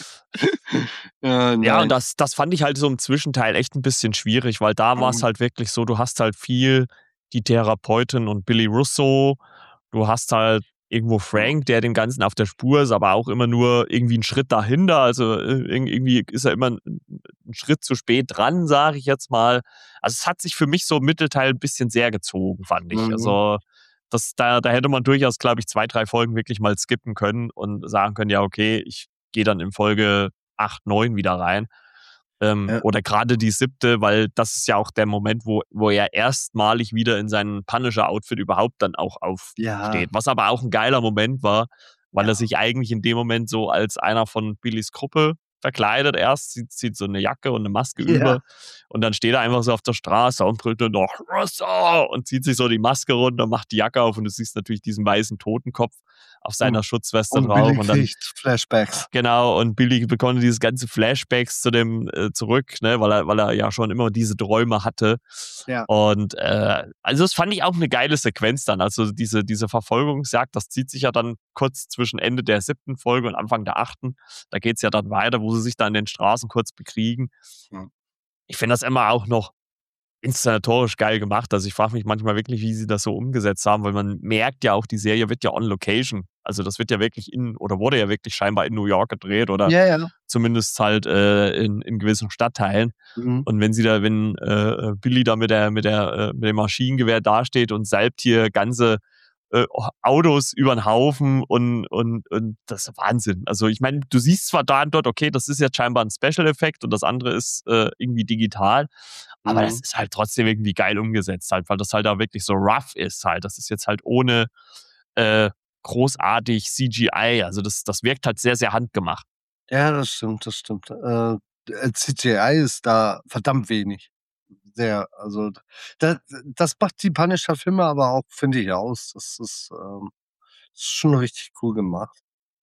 Ja, Ja, und nice. das, das fand ich halt so im Zwischenteil echt ein bisschen schwierig, weil da war es Mhm. halt wirklich so, du hast halt viel die Therapeutin und Billy Russo, du hast halt irgendwo Frank, der dem Ganzen auf der Spur ist, aber auch immer nur irgendwie einen Schritt dahinter. Also äh, irg- irgendwie ist er immer ein, ein Schritt zu spät dran, sage ich jetzt mal. Also es hat sich für mich so im Mittelteil ein bisschen sehr gezogen, fand ich. Mhm. Also das, da, da hätte man durchaus, glaube ich, zwei, drei Folgen wirklich mal skippen können und sagen können, ja, okay, ich gehe dann in Folge acht, neun wieder rein. Ähm, Ja. oder gerade die siebte, weil das ist ja auch der Moment, wo, wo er erstmalig wieder in seinem Punisher-Outfit überhaupt dann auch Ja, aufsteht. Was aber auch ein geiler Moment war, weil er ja. sich eigentlich in dem Moment so als einer von Billys Gruppe verkleidet erst, zieht, zieht so eine Jacke und eine Maske Ja. über und dann steht er einfach so auf der Straße und brüllt nur noch Russo und zieht sich so die Maske runter, macht die Jacke auf und du siehst natürlich diesen weißen Totenkopf auf seiner Mhm. Schutzweste Und drauf Billy und dann kriegt Flashbacks. genau, und Billy bekommt diese ganze Flashbacks zu dem äh, zurück, ne, weil er, weil er ja schon immer diese Träume hatte. Ja. Und äh, also das fand ich auch eine geile Sequenz dann. Also diese, diese Verfolgungsjagd, das zieht sich ja dann kurz zwischen Ende der siebten Folge und Anfang der achten. Da geht's ja dann weiter, wo sie sich dann in den Straßen kurz bekriegen. Mhm. Ich finde das immer auch noch inszenatorisch geil gemacht. Also ich frage mich manchmal wirklich, wie sie das so umgesetzt haben, weil man merkt ja auch, die Serie wird ja on Location. Also das wird ja wirklich in, oder wurde ja wirklich scheinbar in New York gedreht oder Ja, ja. zumindest halt äh, in, in gewissen Stadtteilen. Mhm. Und wenn sie da, wenn äh, Billy da mit der, mit der, äh, mit dem Maschinengewehr dasteht und salbt hier ganze äh, Autos über den Haufen und, und, und das ist Wahnsinn. Also ich meine, du siehst zwar da und dort, okay, das ist jetzt scheinbar ein Special-Effekt und das andere ist äh, irgendwie digital, aber das Mhm. ist halt trotzdem irgendwie geil umgesetzt halt, weil das halt auch wirklich so rough ist halt. Das ist jetzt halt ohne äh, großartig C G I. Also das, das wirkt halt sehr, sehr handgemacht. Ja, das stimmt, das stimmt. Äh, äh, C G I ist da verdammt wenig. Sehr, also da das macht die Punisher-Filme aber auch, finde ich, aus. Das ist, ähm ist schon richtig cool gemacht.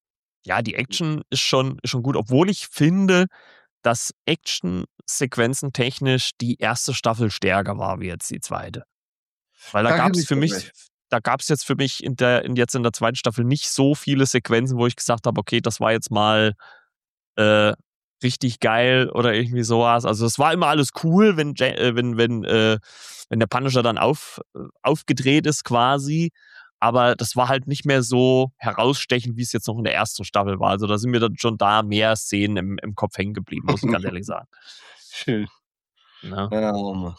Ja, die Action ist schon, ist schon gut, obwohl ich finde, dass Action-Sequenzen technisch die erste Staffel stärker war wie jetzt die zweite. Weil da Da gab gebe es ich für dir mich, recht. da gab es jetzt für mich in der, in jetzt in der zweiten Staffel nicht so viele Sequenzen, wo ich gesagt habe, okay, das war jetzt mal äh, richtig geil oder irgendwie sowas. Also es war immer alles cool, wenn, Ja- äh, wenn, wenn, äh, wenn der Punisher dann auf, äh, aufgedreht ist quasi. Aber das war halt nicht mehr so herausstechend, wie es jetzt noch in der ersten Staffel war. Also da sind mir dann schon da mehr Szenen im, im Kopf hängen geblieben, muss ich ganz ehrlich sagen. Schön. Ne? Ja, Mann.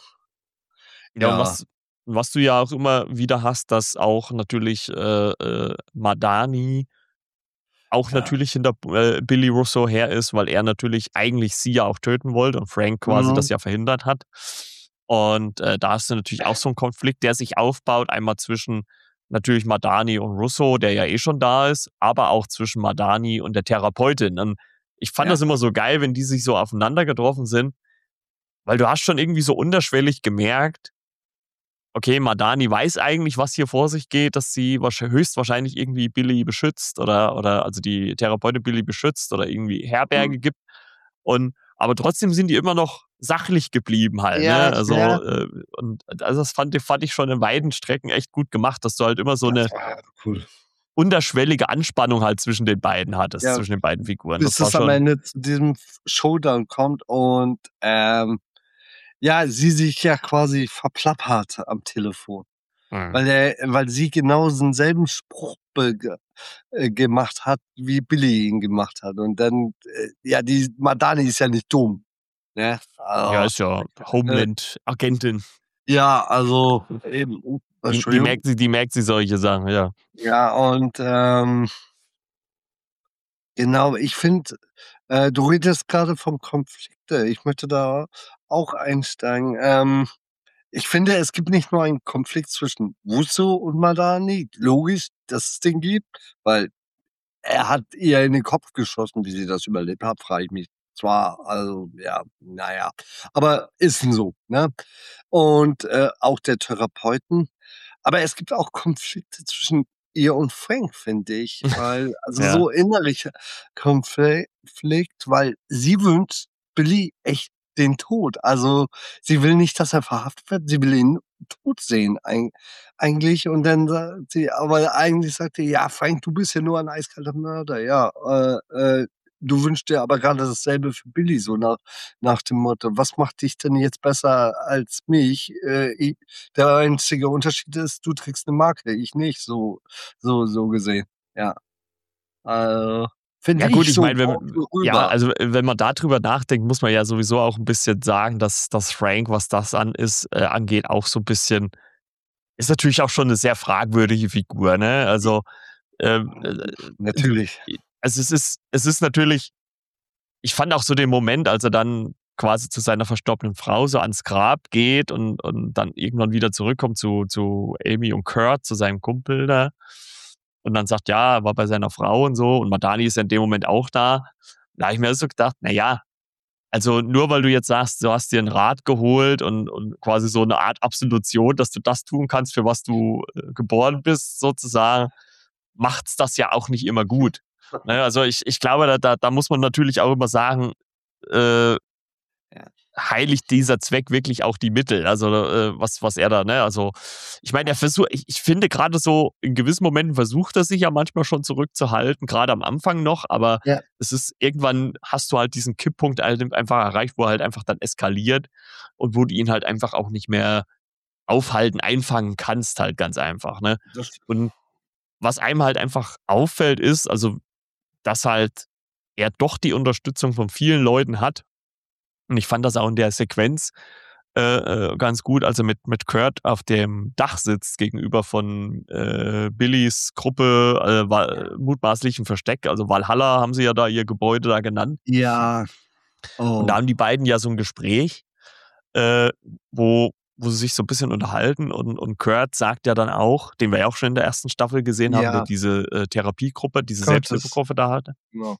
Ja, und Ja, was, was du ja auch immer wieder hast, dass auch natürlich äh, äh, Madani auch ja. natürlich hinter äh, Billy Russo her ist, weil er natürlich eigentlich sie ja auch töten wollte und Frank quasi Mhm. das ja verhindert hat. Und äh, da hast du natürlich auch so einen Konflikt, der sich aufbaut, einmal zwischen natürlich Madani und Russo, der ja eh schon da ist, aber auch zwischen Madani und der Therapeutin. Und ich fand Ja. das immer so geil, wenn die sich so aufeinander getroffen sind, weil du hast schon irgendwie so unterschwellig gemerkt, okay, Madani weiß eigentlich, was hier vor sich geht, dass sie wahrsch- höchstwahrscheinlich irgendwie Billy beschützt oder, oder also die Therapeutin Billy beschützt oder irgendwie Mhm. Herberge gibt. Und aber trotzdem sind die immer noch sachlich geblieben halt, Ja, ne? Also, ja, äh, und also das fand, ich- fand ich schon in weiten Strecken echt gut gemacht, dass du halt immer so das eine war cool. unterschwellige Anspannung halt zwischen den beiden hattest, Ja, zwischen den beiden Figuren. bis Das war es am schon. Ende zu diesem Showdown kommt und, ähm, ja, sie sich ja quasi verplappert am Telefon, Hm. weil er weil sie genau denselben Spruch be ge äh, gemacht hat, wie Billy ihn gemacht hat. Und dann, äh ja, die Madani ist ja nicht dumm, ne? Ja, Also, ist ja äh, Homeland-Agentin. ja, also eben, uh, Die, die Entschuldigung. merkt sie, die merkt sie solche Sachen, ja. Ja, und, ähm, genau, ich finde, äh, du redest grade vom Konflikte. Ich möchte da auch einsteigen. Ähm, ich finde, es gibt nicht nur einen Konflikt zwischen Russo und Madani. Logisch, dass es den gibt, weil er hat ihr in den Kopf geschossen, wie sie das überlebt hat, frage ich mich zwar, also, ja, na ja, aber ist 'n so, ne? Und, äh, auch der Therapeuten. aber es gibt auch Konflikte zwischen ihr und Frank, finde ich, weil also Ja. so innerlicher Konflikt, weil sie wünscht Billy echt den Tod. Also, sie will nicht, dass er verhaftet wird, sie will ihn tot sehen eig eigentlich und dann sagt sie aber eigentlich sagt sie: „Ja, Frank, du bist ja nur ein eiskalter Mörder, ja, äh, äh, du wünschst dir aber gerade dasselbe für Billy", so nach nach dem Motto: „Was macht dich denn jetzt besser als mich? Äh, i Der einzige Unterschied ist, du trägst 'ne Marke, ich nicht", so so so gesehen. Ja. Äh, Ja finde gut, ich ich so, meine, wenn kommt so ja, rüber. also, äh, wenn man da drüber nachdenkt, muss man ja sowieso auch 'n bisschen sagen, dass dass Frank, was das an ist äh, angeht, auch so 'n bisschen ist natürlich auch schon 'ne sehr fragwürdige Figur, ne? Also, ähm, äh, Natürlich. i also, es ist es ist natürlich ich fand auch so den Moment, als er dann quasi zu seiner verstorbenen Frau so ans Grab geht und und dann irgendwann wieder zurückkommt zu zu Amy und Kurt, zu seinem Kumpel da und dann sagt: „Ja, er war bei seiner Frau" und so und Madani ist ja in dem Moment auch da. Da habe ich mir so gedacht: „Na ja, also, nur weil du jetzt sagst, du hast dir 'n Rat geholt und und quasi so 'ne Art Absolution, dass du das tun kannst, für was du, äh, geboren bist sozusagen, macht's das ja auch nicht immer gut." Ne, also, ich ich glaube, da da da muss man natürlich auch immer sagen, äh Ja. heiligt dieser Zweck wirklich auch die Mittel? Also, äh, was was er da, ne also, ich meine, er versucht ich ich finde grade so in gewissen Momenten versucht er sich ja manchmal schon zurückzuhalten, grade am Anfang noch, aber Ja. es ist irgendwann hast du halt diesen Kipppunkt halt einfach erreicht, wo er halt einfach dann eskaliert und wo du ihn halt einfach auch nicht mehr aufhalten, einfangen kannst halt ganz einfach, ne? Das Und was einem halt einfach auffällt, ist, also, dass halt er doch die Unterstützung von vielen Leuten hat. Und ich fand das auch in der Sequenz, äh, äh, ganz gut, als er mit mit Kurt auf dem Dach sitzt gegenüber von, äh, Billys Gruppe, äh, wa mutmaßlichem Versteck. Also, Valhalla haben sie ja da ihr Gebäude da genannt. Ja. Und da Oh. haben die beiden ja so 'n Gespräch, äh, wo wo sie sich so 'n bisschen unterhalten und und Kurt sagt ja dann auch, den wir ja auch schon in der ersten Staffel gesehen haben, der Ja. diese, äh, Therapiegruppe, diese Curtis. Selbsthilfegruppe da hatte. Genau.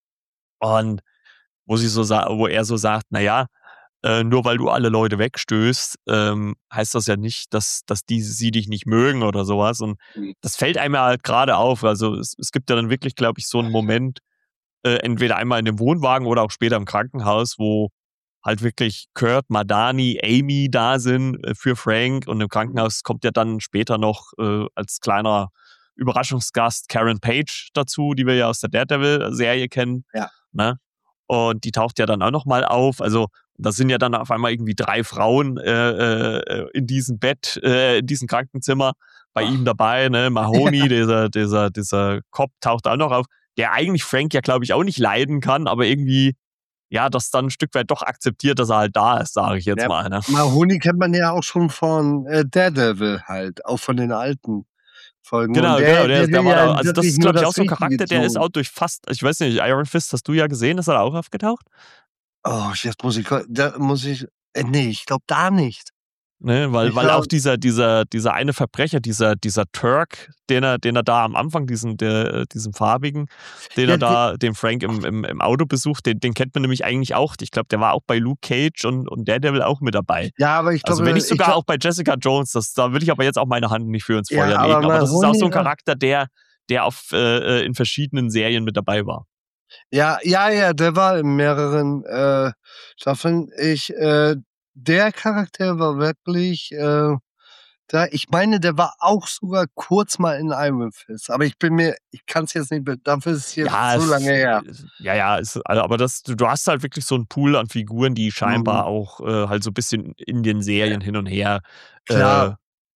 Und wo sie so sa wo er so sagt: „Na ja, äh, nur weil du alle Leute wegstößt, ähm, heißt das ja nicht, dass dass die sie dich nicht mögen" oder so was. Und Mhm. das fällt einem ja halt grade auf. Also, es es gibt ja dann wirklich, glaube ich, so 'n Moment, äh, entweder einmal in dem Wohnwagen oder auch später im Krankenhaus, wo halt wirklich Kurt, Madani, Amy da sind, äh, für Frank und im Mhm. Krankenhaus kommt ja dann später noch, äh, als kleiner Überraschungsgast Karen Page dazu, die wir ja aus der Daredevil-Serie kennen, Ja. ne? Und die taucht ja dann auch noch mal auf. Also, da sind ja dann auf einmal irgendwie drei Frauen, äh, äh, äh, in diesem Bett, äh, in diesem Krankenzimmer bei ihm Ach. dabei, ne? Mahoney, Ja. dieser dieser dieser Cop taucht auch noch auf, der eigentlich Frank ja, glaube ich, auch nicht leiden kann, aber irgendwie, ja, das dann 'n Stück weit doch akzeptiert, dass er halt da ist, sage ich jetzt Ja, mal, ne? Mahoney kennt man ja auch schon von, äh, Daredevil halt, auch von den alten Folgen. Und Genau, genau, der der der ist der will war ja da also, das wirklich ist, nur glaube ich, auch das so 'n Richtige Charakter, der ist tun. auch durch fast ich weiß nicht, Iron Fist hast du ja gesehen, ist er da auch aufgetaucht? Oh, jetzt muss ich grad da muss ich äh, ne, ich glaube da nicht. Ne, weil Ich weil auch glaube dieser dieser dieser eine Verbrecher, dieser dieser Turk, den er den er da am Anfang diesen der äh, diesen Farbigen, den Ja, er de da den Frank im im im Auto besucht, den den kennt man nämlich eigentlich auch. Ich glaube, der war auch bei Luke Cage und und Daredevil auch mit dabei. Ja, aber ich Also, wenn glaube nicht ich sogar glau auch bei Jessica Jones, das da würde ich aber jetzt auch meine Hand nicht für ins Ja, Feuer aber legen. Aber das ist auch so Mahoney 'n war Charakter, der der auf äh, äh, in verschiedenen Serien mit dabei war. Ja, ja, ja, der war in mehreren, äh, Staffeln. Ich äh, der Charakter war wirklich, äh, da ich meine, der war auch sogar kurz mal in Iron Fist, aber ich bin mir ich kann's jetzt nicht mehr dafür ist es jetzt Ja, so lange es her. es ja, ja, es also, aber das du du hast halt wirklich so 'n Pool an Figuren, die Mhm. scheinbar auch, äh, halt so bisschen in den Ja. Serien hin und her, Klar. äh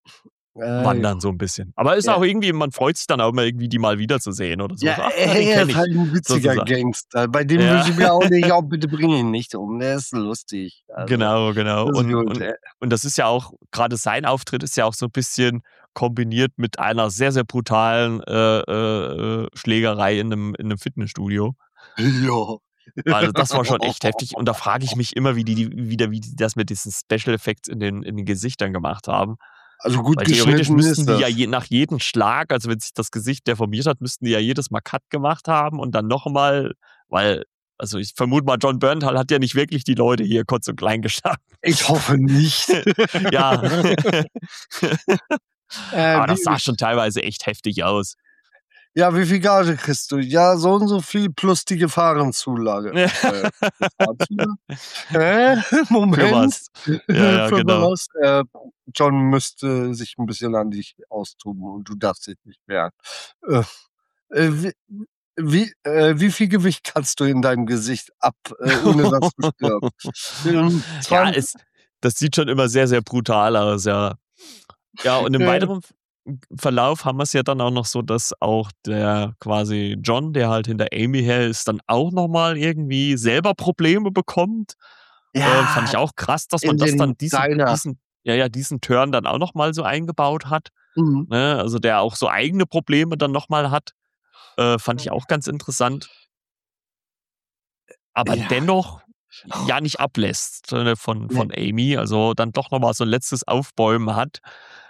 Äh, wandern so 'n bisschen. Aber ist ja. auch irgendwie man freut sich dann auch immer irgendwie, die mal wiederzusehen oder so. Ja, So: „Ach ja, den er kenne ist ich", halt 'n witziger sozusagen. Gangster. Bei dem Ja. wünsche ich mir auch nicht: „Oh, bitte bring ihn nicht um." Der ist lustig. Also, Genau, genau. das ist Und gut, und ja. und das ist ja auch grade sein Auftritt ist ja auch so 'n bisschen kombiniert mit einer sehr, sehr brutalen, äh, äh, äh, Schlägerei in 'nem in 'nem Fitnessstudio. Ja. Also, das war schon echt heftig und da frage ich mich immer, wie die die wieder wie die das mit diesen Special Effects in den in den Gesichtern gemacht haben. Also, gut Weil theoretisch geschnitten müssten ist die ja das. je nach jedem Schlag also, wenn sich das Gesicht deformiert hat, müssten die ja jedes Mal Cut gemacht haben und dann noch mal, weil also, ich vermute mal, Jon Bernthal hat ja nicht wirklich die Leute hier kurz und klein geschlagen. Ich hoffe nicht. Ja. Äh, Aber das wie, sah wie, schon teilweise echt heftig aus. ja, wie viel Gage kriegst du? Ja, so und so viel plus die Gefahrenzulage. Äh, Gefahrenzulage? Hä? Für Moment. was? Ja, ja, Für genau. was? Äh, John müsste sich ein bisschen an dich austoben und du darfst dich nicht wehren. Äh, äh, wie, wie, äh, wie viel Gewicht kannst du in deinem Gesicht ab, äh, ohne dass du stirbst? Ähm, Ja, zwanzig, es das sieht schon immer sehr, sehr brutal aus, ja. Ja, und im äh, weiteren F Verlauf haben wir's ja dann auch noch so, dass auch der quasi John, der halt hinter Amy her ist, dann auch noch mal irgendwie selber Probleme bekommt. Äh, fand ja, ich auch krass, dass man in das dann den diesen Diner. diesen ja, ja, diesen Turn dann auch noch mal so eingebaut hat, Mhm. ne? Also, der auch so eigene Probleme dann noch mal hat, äh, fand ich auch ganz interessant. Aber Ja. dennoch ja nicht ablässt, äh, von Ne. von Amy, also dann doch noch mal so 'n letztes Aufbäumen hat,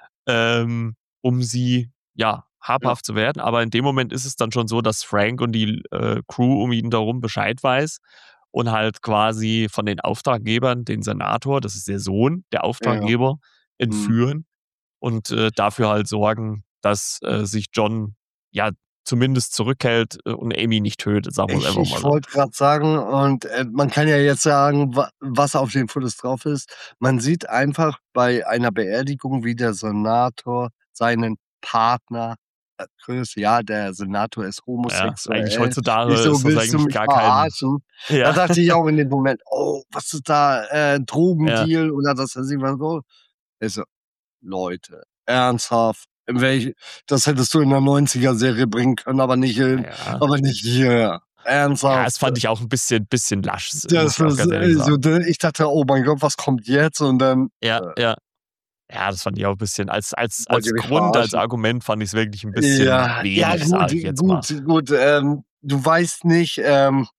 ähm, um sie, ja, Ja. habhaft zu werden. Aber in dem Moment ist es dann schon so, dass Frank und die, äh, Crew um ihn darum Bescheid weiß und halt quasi von den Auftraggebern den Senator, das ist der Sohn der Ja. Auftraggeber, Mhm. entführen und, äh, dafür halt sorgen, dass, äh, sich John, ja, zumindest zurückhält, äh, und Amy nicht tötet, sagen wir's Ich einfach mal ich so. wollte grad sagen und, äh, man kann ja jetzt sagen, wa was auf den Fotos drauf ist. Man sieht einfach bei einer Beerdigung, wie der Senator seinen Partner, äh, grüßt. Ja, der Senator ist Ja, ist eigentlich homosexuell. Ich heutzutage so: ist das „Willst du eigentlich mich gar kein verarschen?“ Da ja, dachte ich auch in dem Moment: „Oh, was ist da, äh, ja, Drogendeal oder das weiß ich was so.“ Ich so: „Leute, ernsthaft? In welche das hättest du in 'ner neunziger-Serie bringen können, aber nicht ja, in ja. aber nicht hier. Ja, das Ernsthaft?“ fand ich auch 'n bisschen bisschen lasch, s muss Das ich auch ist ganz ehrlich also, sagen. d ich dachte: „Oh mein Gott, was kommt jetzt?“ Und dann, Ja, äh, ja. Ja, das fand ich auch 'n bisschen als als wollt ihr als mich Grund, als verarschen? Argument fand ich's wirklich 'n bisschen Ja, ja wenig, gut, sage ich jetzt mal. gut, gut. Ähm, du weißt nicht, ähm,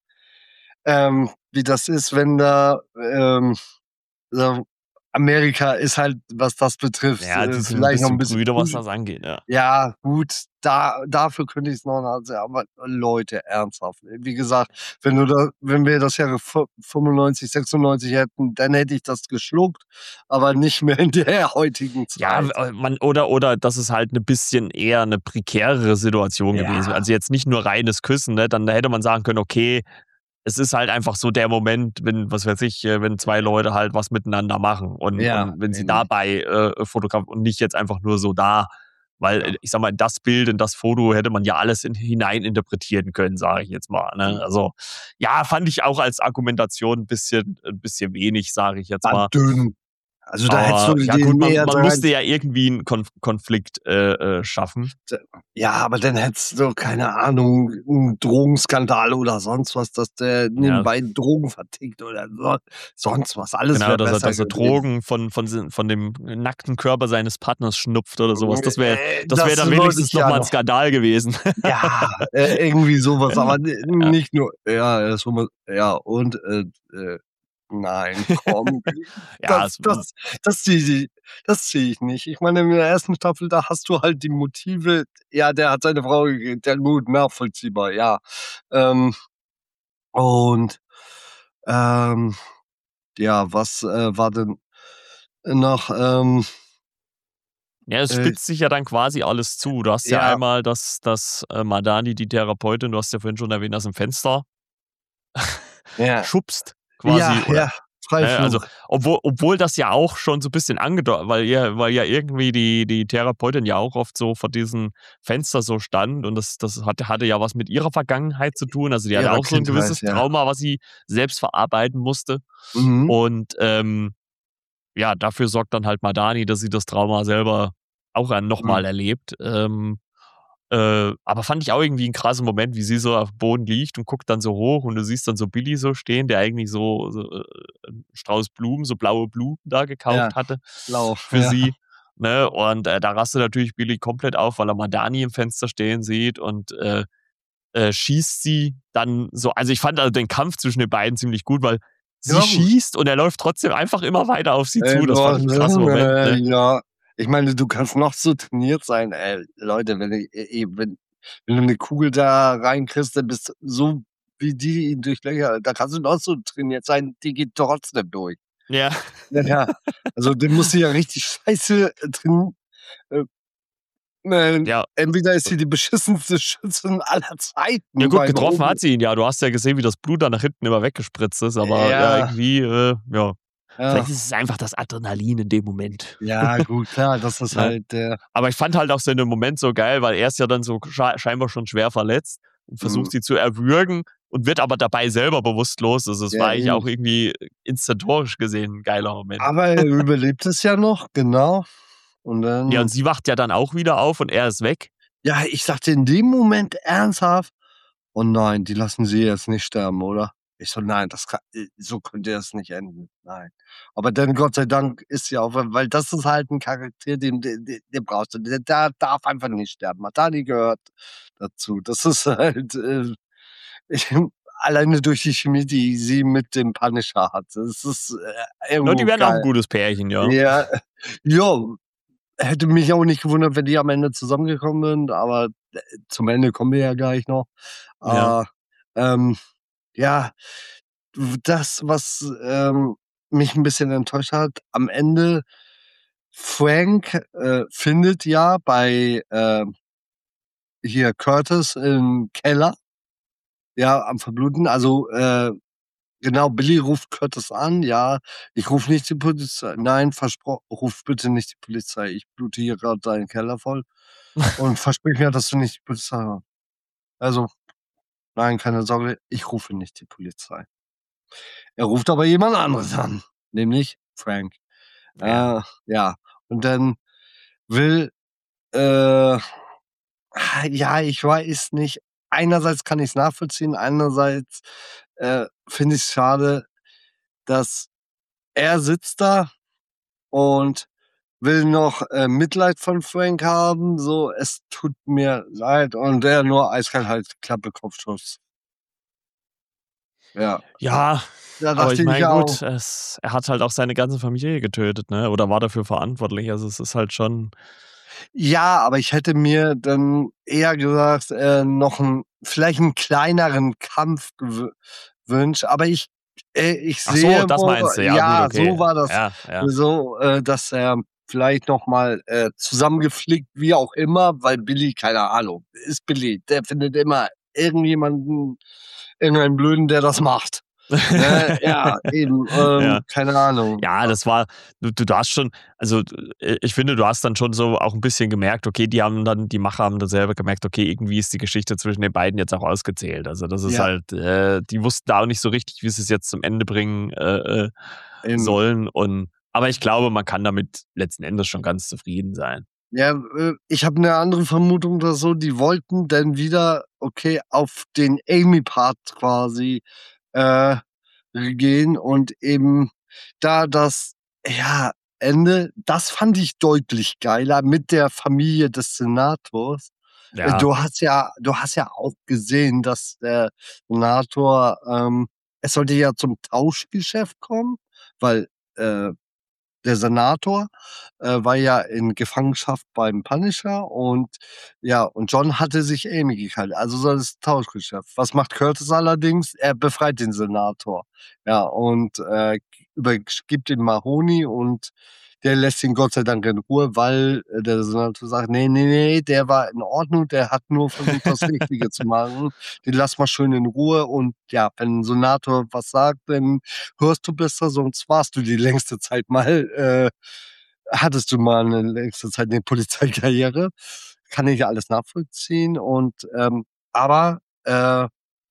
ähm, wie das ist, wenn da, ähm, ähm Amerika ist halt, was das betrifft, Ja, äh, die sind 'n vielleicht noch 'n bisschen bisschen prüde, was prüde. das angeht, ja. Ja, gut, da dafür könnte ich's noch nachsehen, aber Leute, ernsthaft. Wie gesagt, wenn du da wenn wir das Jahre fu fünfundneunzig, sechsundneunzig hätten, dann hätte ich das geschluckt, aber nicht mehr in der heutigen Ja, w Zeit. äh, man oder oder das ist halt 'ne bisschen eher 'ne prekärere Situation gewesen. Ja, Also, jetzt nicht nur reines Küssen, ne? Dann hätte man sagen können: „Okay, es ist halt einfach so der Moment, wenn, was weiß ich, äh, wenn zwei Leute halt was miteinander machen und ja, und wenn sie ne, ne, dabei, äh, fotograf und nicht jetzt einfach nur so da. Weil, ja. äh, ich sage mal, in das Bild, in das Foto hätte man ja alles in hineininterpretieren können, sage ich jetzt mal, ne? Mhm. Also, ja, fand ich auch als Argumentation 'n bisschen 'n bisschen wenig, sage ich jetzt War mal. dünn. Also, da hättest du Aber ja den gut, man näher man dran. musste ja irgendwie 'n Konf Konflikt, äh, äh, schaffen. D Ja, aber dann hättest du, keine Ahnung, 'n Drogenskandal oder sonst was, dass der Ja, nebenbei Drogen vertickt oder so sonst was. Alles genau, wäre dass er besser dass er gewesen. Drogen von von sin von dem nackten Körper seines Partners schnupft oder so was. Das wäre Äh, das wäre das dann wollte wenigstens ich noch ja mal 'n noch. Skandal gewesen. Ja, äh, irgendwie so was, Ja, aber n ja, nicht nur ja, er ist homo ja und, äh, äh, nein, komm, ja, das es das das sehe ich das sehe ich nicht. Ich meine, in der ersten Staffel, da hast du halt die Motive. Ja, der hat seine Frau gekriegt, ja gut, nachvollziehbar, ja. Ähm, und, ähm, ja, was, äh, war denn noch, ähm, ja, es äh, spitzt sich ja dann quasi alles zu. Du hast ja ja, einmal, dass dass, äh, Madani, die Therapeutin, du hast ja vorhin schon erwähnt, aus'm Fenster ja, schubst quasi ja, oder ja, ne, also, Freiflug. obwohl obwohl das ja auch schon so 'n bisschen angedeutet, weil ja weil ja irgendwie die die Therapeutin ja auch oft so vor diesem Fenster so stand und das das hatte hatte ja was mit ihrer Vergangenheit zu tun. Also, die hatte Ihrer auch so 'n Kindheit, gewisses ja. Trauma, was sie selbst verarbeiten musste. Mhm, Und, ähm, ja, dafür sorgt dann halt Madani, dass sie das Trauma selber auch, äh, noch mhm, mal erlebt. Ähm Äh, aber fand ich auch irgendwie 'n krassen Moment, wie sie so aufm Boden liegt und guckt dann so hoch und du siehst dann so Billy so stehen, der eigentlich so so, äh, 'n Strauß Blumen, so blaue Blumen da ja, gekauft hatte blau, für ja. sie, ne? Und, äh, da rastet natürlich Billy komplett auf, weil er Madani im Fenster stehen sieht und, äh, äh, schießt sie dann so, also, ich fand also den Kampf zwischen den beiden ziemlich gut, weil sie Ja gut. schießt und er läuft trotzdem einfach immer weiter auf sie Ey, zu. Das fand ich 'n krassen Moment, äh, ne? ja. Ich meine, du kannst noch so trainiert sein, ey, Leute, wenn i i wenn wenn du 'ne Kugel da reinkriegst, dann bist du so wie die ihn durchlöchert, da kannst du noch so trainiert sein, die geht trotzdem durch. Ja. Ja, ja. Also, den musst du ja richtig scheiße, äh, train äh Äh, Ja. entweder ist sie die beschissenste Schützin aller Zeiten. Ja gut, beim getroffen Oben. hat sie ihn ja. Du hast ja gesehen, wie das Blut da nach hinten immer weggespritzt ist, aber ja, Ja. irgendwie, äh, ja. Ja. Vielleicht ist es einfach das Adrenalin in dem Moment. Ja, gut, klar, das ist Ne? halt der Aber ich fand halt auch so in dem Moment so geil, weil er ist ja dann so scha scheinbar schon schwer verletzt und Mhm. versucht sie zu erwürgen und wird aber dabei selber bewusstlos. Also, es Ja, war eigentlich eben. auch irgendwie inszenatorisch gesehen 'n geiler Moment. Aber er überlebt es ja noch, genau. Und Ja, und dann sie wacht ja dann auch wieder auf und er ist weg. Ja, ich dachte in dem Moment ernsthaft: „Oh nein, die lassen sie jetzt nicht sterben, oder?“ Ich so: „Nein, das kann äh, so könnte es nicht enden, nein.“ Aber dann Gott sei Dank ist sie auch weil weil das ist halt 'n Charakter, den den den den brauchst du. Der der darf einfach nicht sterben. Matani gehört dazu. Das ist halt, äh ich alleine durch die Chemie, die sie mit dem Punisher hat. Das ist, äh, Ja, die irgendwo wären auch 'n geil. gutes Pärchen, ja. Ja, ja, hätte mich auch nicht gewundert, wenn die am Ende zusammengekommen sind, aber, äh, zum Ende kommen wir ja gleich noch. Ja. Äh, ähm, ja, w das, was, ähm, mich 'n bisschen enttäuscht hat, am Ende Frank, äh, findet ja bei, ähm hier Curtis im Keller ja, am Verbluten. Also, äh, genau, Billy ruft Curtis an: „Ja, ich rufe nicht die Polizei. Nein, verspro ruf bitte nicht die Polizei. Ich blute hier grad deinen Keller voll und versprich mir, dass du nicht die Polizei Also, nein, keine Sorge, ich rufe nicht die Polizei.“ Er ruft aber jemand anderes an, nämlich Frank. Ja. Äh, ja, und dann will, äh ah, ja, ich weiß nicht. Einerseits kann ich's nachvollziehen, andererseits, äh, finde ich's schade, dass er sitzt da und will noch, äh, Mitleid von Frank haben, so: „Es tut mir leid“, und der nur eiskalt halt Klappe, Kopfschuss. Ja. Ja, Da aber dachte ich ich meine, auch gut, es er hat halt auch seine ganze Familie getötet, ne, oder war dafür verantwortlich. Also, es ist halt schon Ja, aber ich hätte mir dann eher gesagt, äh, noch 'n vielleicht 'n kleineren Kampf gewü wünscht, aber ich äh, ich Ach so, sehe, das wo meinst du. Ja gut, ja, okay. so war das Ja, ja. so, äh, dass er vielleicht noch mal, äh, zusammengeflickt, wie auch immer, weil Billy, keine Ahnung, ist Billy. Der findet immer irgendjemanden irgendeinen Blöden, der das macht. Ne? Ja, eben, Ja. ähm, keine Ahnung. Ja, das war du du hast schon also, äh, ich finde, du hast dann schon so auch 'n bisschen gemerkt, okay, die haben dann die Macher haben dann selber gemerkt, okay, irgendwie ist die Geschichte zwischen den beiden jetzt auch ausgezählt. Also, das ist Ja. halt äh, die wussten da auch nicht so richtig, wie sie's jetzt zum Ende bringen, äh, äh, Eben. sollen und aber ich glaube, man kann damit letzten Endes schon ganz zufrieden sein. Ja, äh, ich habe 'ne andere Vermutung oder so, die wollten dann wieder, okay, auf den Amy-Part quasi, äh, gehen und eben da das, ja, Ende, das fand ich deutlich geiler mit der Familie des Senators. Äh, Ja. du hast ja du hast ja auch gesehen, dass der Senator, ähm es sollte ja zum Tauschgeschäft kommen, weil, äh, der Senator, äh, war ja in Gefangenschaft beim Punisher und ja, und John hatte sich Amy gekrallt, also soll es Tauschgeschäft. Was macht Curtis allerdings? Er befreit den Senator. Ja, und, äh, überg gibt ihm Mahoney und der lässt ihn Gott sei Dank in Ruhe, weil, äh, der Senator sagt: „Ne, ne, ne, der war in Ordnung, der hat nur versucht, das Richtige zu machen. Den lass mal schön in Ruhe.“ Und ja, wenn 'n Senator was sagt, dann hörst du besser, sonst warst du die längste Zeit mal äh, hattest du mal 'ne längste Zeit 'ne Polizeikarriere. Kann ich ja alles nachvollziehen und, ähm aber, äh,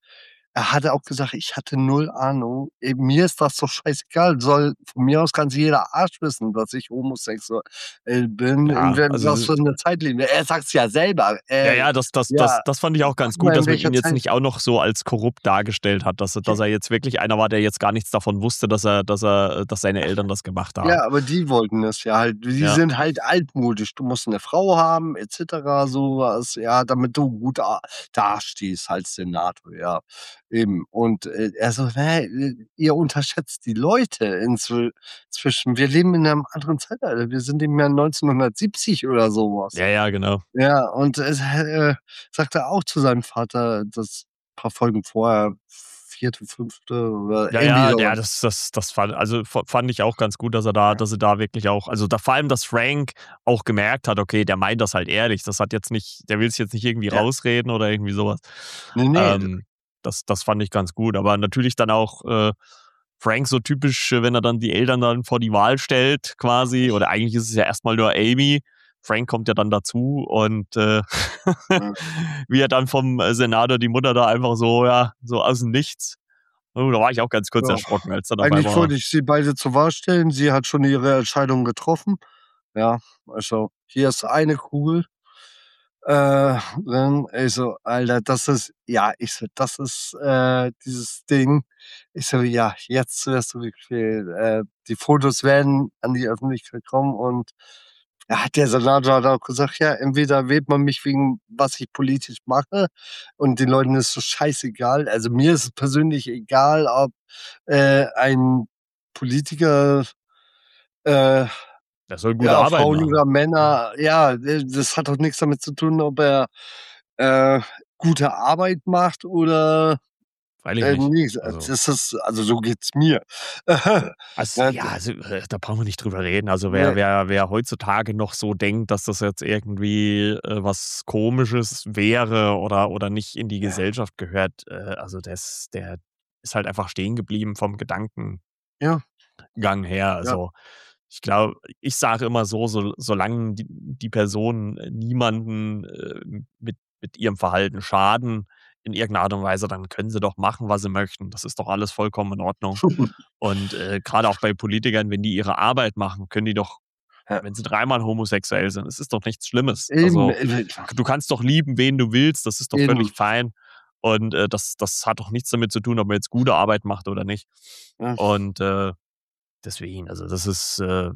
er hatte auch gesagt: „Ich hatte null Ahnung. Äh, mir ist das doch scheißegal. Soll von mir aus kann jeder Arsch wissen, dass ich homosexuell bin, in Ja, wel also was s für 'ne Zeitlinie.“ Er sagt's ja selber. Ja, Äh, ja, das das das ja, das fand ich auch ganz guck mal, gut, in dass man ihn welcher jetzt Zeit nicht auch noch so als korrupt dargestellt hat, dass er dass er jetzt wirklich einer war, der jetzt gar nichts davon wusste, dass er dass er dass seine Eltern das gemacht haben. Ja, aber die wollten es ja halt. Die Ja. sind halt altmodisch. Du musst 'ne Frau haben et cetera, so was, ja, damit du gut a dastehst als Senator, ja, eben. Und, äh, er so: „Hä, äh, ihr unterschätzt die Leute inzwi zwischen wir leben in 'nem anderen Zeitalter. Wir sind im Jahr neunzehnhundertsiebzig oder so was.“ Ja, ja, genau. Ja, und es äh, sagt er auch zu seinem Vater, das paar Folgen vorher, vierte, fünfte oder Ja, irgendwie ja, so ja, was. das das das fand also, fa fand ich auch ganz gut, dass er da Ja. dass er da wirklich auch also, da vor allem, dass Frank auch gemerkt hat, okay, der meint das halt ehrlich. Das hat jetzt nicht der will sich jetzt nicht irgendwie Ja. rausreden oder irgendwie so was. Ne, ne. Ähm, das das fand ich ganz gut. Aber natürlich dann auch, äh, Frank so typisch, wenn er dann die Eltern dann vor die Wahl stellt quasi oder eigentlich ist es ja erst mal nur Amy. Frank kommt ja dann dazu und, äh, Ja. wie er dann vom Senator die Mutter da einfach so ja, so aus'm Nichts oh, da war ich auch ganz kurz Ja. erschrocken, als dann auf Eigentlich einmal wollte ich sie beide zur Wahl stellen. Sie hat schon ihre Entscheidung getroffen. Ja, also, hier ist eine Kugel. Äh, dann ich so: „Alter, das ist“ ja, ich so: „Das ist, äh, dieses Ding.“ Ich so: „Ja, jetzt wirst du wirklich wählen.“ Äh, die Fotos werden an die Öffentlichkeit kommen und ja, der Senator hat auch gesagt: „Ja, entweder wählt man mich wegen was ich politisch mache und den Leuten ist so scheißegal.“ Also, mir ist es persönlich egal, ob, äh, ein Politiker, äh, Der soll gute ja, Arbeit Frauen machen. oder Männer ja, äh, das hat doch nix damit zu tun, ob er, äh, gute Arbeit macht oder, Freilich äh, nicht. nicht. Also Das ist also, so geht's mir. Also, Ja, ja, d also, äh, da brauchen wir nicht drüber reden. Also, wer Ne. wer wer heutzutage noch so denkt, dass das jetzt irgendwie, äh, was Komisches wäre oder oder nicht in die Ja. Gesellschaft gehört, äh, also, das der ist halt einfach stehen geblieben vom Gedankengang Ja. her. Ja. Also, ich glaube ich sage immer so, so solange die die Personen niemanden, äh, mit mit ihrem Verhalten schaden in irgend 'ner Art und Weise, dann können sie doch machen, was sie möchten. Das ist doch alles vollkommen in Ordnung. Und, äh, grade auch bei Politikern, wenn die ihre Arbeit machen, können die doch Ja. wenn sie dreimal homosexuell sind, es ist doch nichts Schlimmes. Eben, Also, äh, du kannst doch lieben, wen du willst, das ist doch völlig Eben. fein. Und, äh, das das hat doch nichts damit zu tun, ob man jetzt gute Arbeit macht oder nicht. Ja. Und, äh, deswegen, also, das ist, äh,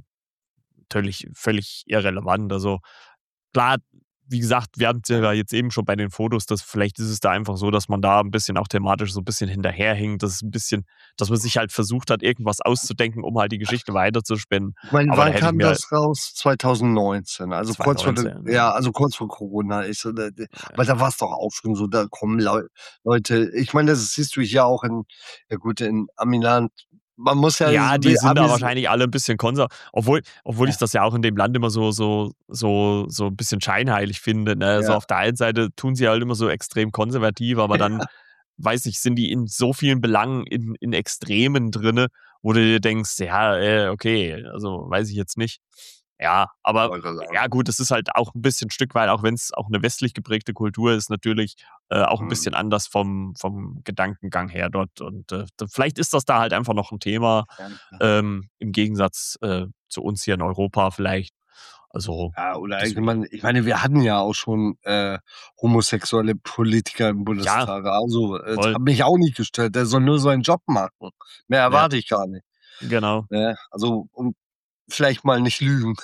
völlig völlig irrelevant. Also, klar, wie gesagt, wir hatten's ja jetzt eben schon bei den Fotos, dass vielleicht ist es da einfach so, dass man da 'n bisschen auch thematisch so 'n bisschen hinterherhinkt, dass es 'n bisschen dass man sich halt versucht hat, irgendwas auszudenken, um halt die Geschichte weiterzuspinnen. Ich meine, Aber da wann hätte ich kam mir das raus? zweitausendneunzehn, also, kurz vor dem zweitausendneunzehn, ja, ja. also, kurz vor Corona. Ich so, d d aber Ja. da war's doch auch schon so, da kommen Leu Leute ich meine, das siehst du hier auch in ja gut, in Amiland. Man muss ja Ja, die wie sind da Amis wahrscheinlich alle 'n bisschen konser obwohl obwohl ich Ja. das ja auch in dem Land immer so so so so 'n bisschen scheinheilig finde, ne? So Ja. auf der einen Seite tun sie halt immer so extrem konservativ, aber dann, Ja. weiß ich, sind die in so vielen Belangen in in Extremen drinne, wo du dir denkst: „Ja, äh, okay, also, weiß ich jetzt nicht.“ Ja, aber Wollte grad ja sagen. gut, das ist halt auch 'n bisschen Stück weit, auch wenn's auch 'ne westlich geprägte Kultur ist, natürlich, äh, auch 'n Mhm. bisschen anders vom vom Gedankengang her dort. Und, äh, d vielleicht ist das da halt einfach noch 'n Thema, Ja, klar. ähm, im Gegensatz, äh, zu uns hier in Europa vielleicht. Also, Ja, oder deswegen. allgemein ich meine, wir hatten ja auch schon, äh, homosexuelle Politiker im Ja, Bundestag. Also, äh, das voll. hat mich auch nicht gestört. Der soll nur seinen Job machen. Mehr Ja. erwarte ich gar nicht. Genau. Ne? Also, und vielleicht mal nicht lügen.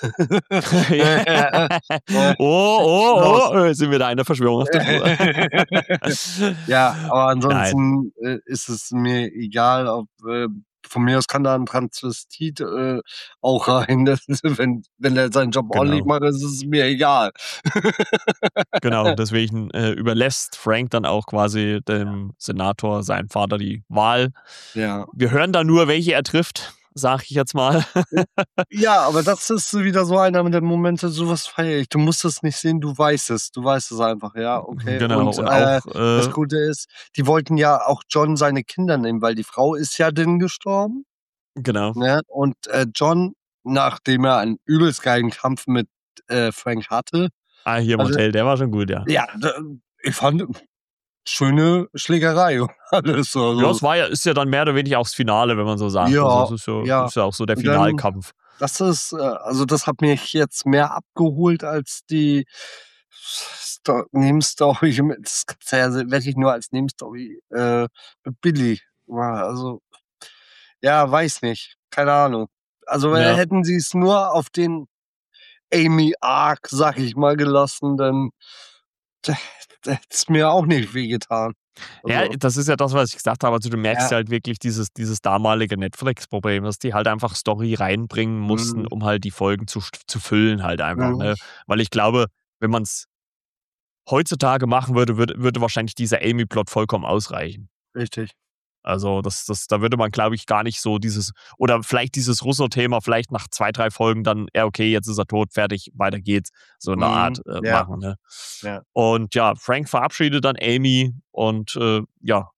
Oh, oh, oh, sind wir da in der Verschwörungstheorie? Ja, aber Nein. ansonsten, äh, ist es mir egal, ob, äh von mir aus kann da 'n Transvestit, äh, auch rein, das ist wenn wenn der seinen Job ordentlich Genau. macht, ist es mir egal. Genau, deswegen, äh, überlässt Frank dann auch quasi Ja. dem Senator, seinem Vater, die Wahl. Ja. Wir hören da nur, welche er trifft, sage ich jetzt mal. J ja, aber das ist wieder so einer der Momente, so was feiere ich. Du musst es nicht sehen, du weißt es. Du weißt es einfach, ja, okay. Genau, Und, und äh, auch, das äh Gute ist, die wollten ja auch John seine Kinder nehmen, weil die Frau ist ja dann gestorben, Genau. ne? Und, äh, John, nachdem er einen übelst geilen Kampf mit, äh, Frank hatte Ah, hier im also Hotel, der war schon gut, ja. ja, d ich fand schöne Schlägerei und alles, Ja, also es war ja ist ja dann mehr oder weniger auch das Finale, wenn man so sagt. Also, es Ja, ist ja ja. ist ja auch so der Und dann Finalkampf. das ist, äh also, das hat mich jetzt mehr abgeholt als die Sto Nebenstory mit das kannst du ja wirklich nur als Nebenstory, äh, mit Billy. Ja, also ja, weiß nicht, keine Ahnung. Also, äh, Ja. hätten sie's nur auf den Amy Arc, sage ich mal, gelassen, dann da da hätt's mir auch nicht wehgetan. Ja, Also das ist ja das, was ich gesagt habe. Also, du merkst Ja. ja halt wirklich dieses dieses damalige Netflix-Problem, dass die halt einfach Story reinbringen mussten, Mhm. um halt die Folgen zu st zu füllen halt einfach, Mhm. ne? Weil ich glaube, wenn man's heutzutage machen würde, würde würde wahrscheinlich dieser Amy-Plot vollkommen ausreichen. Richtig. Also das, das, da würde man, glaube ich, gar nicht so dieses, oder vielleicht dieses Russo-Thema vielleicht nach zwei, drei Folgen dann, ja, okay, jetzt ist er tot, fertig, weiter geht's, so eine Art Mhm. äh, Ja, machen. Ne? ja. Und ja, Frank verabschiedet dann Amy und äh, ja,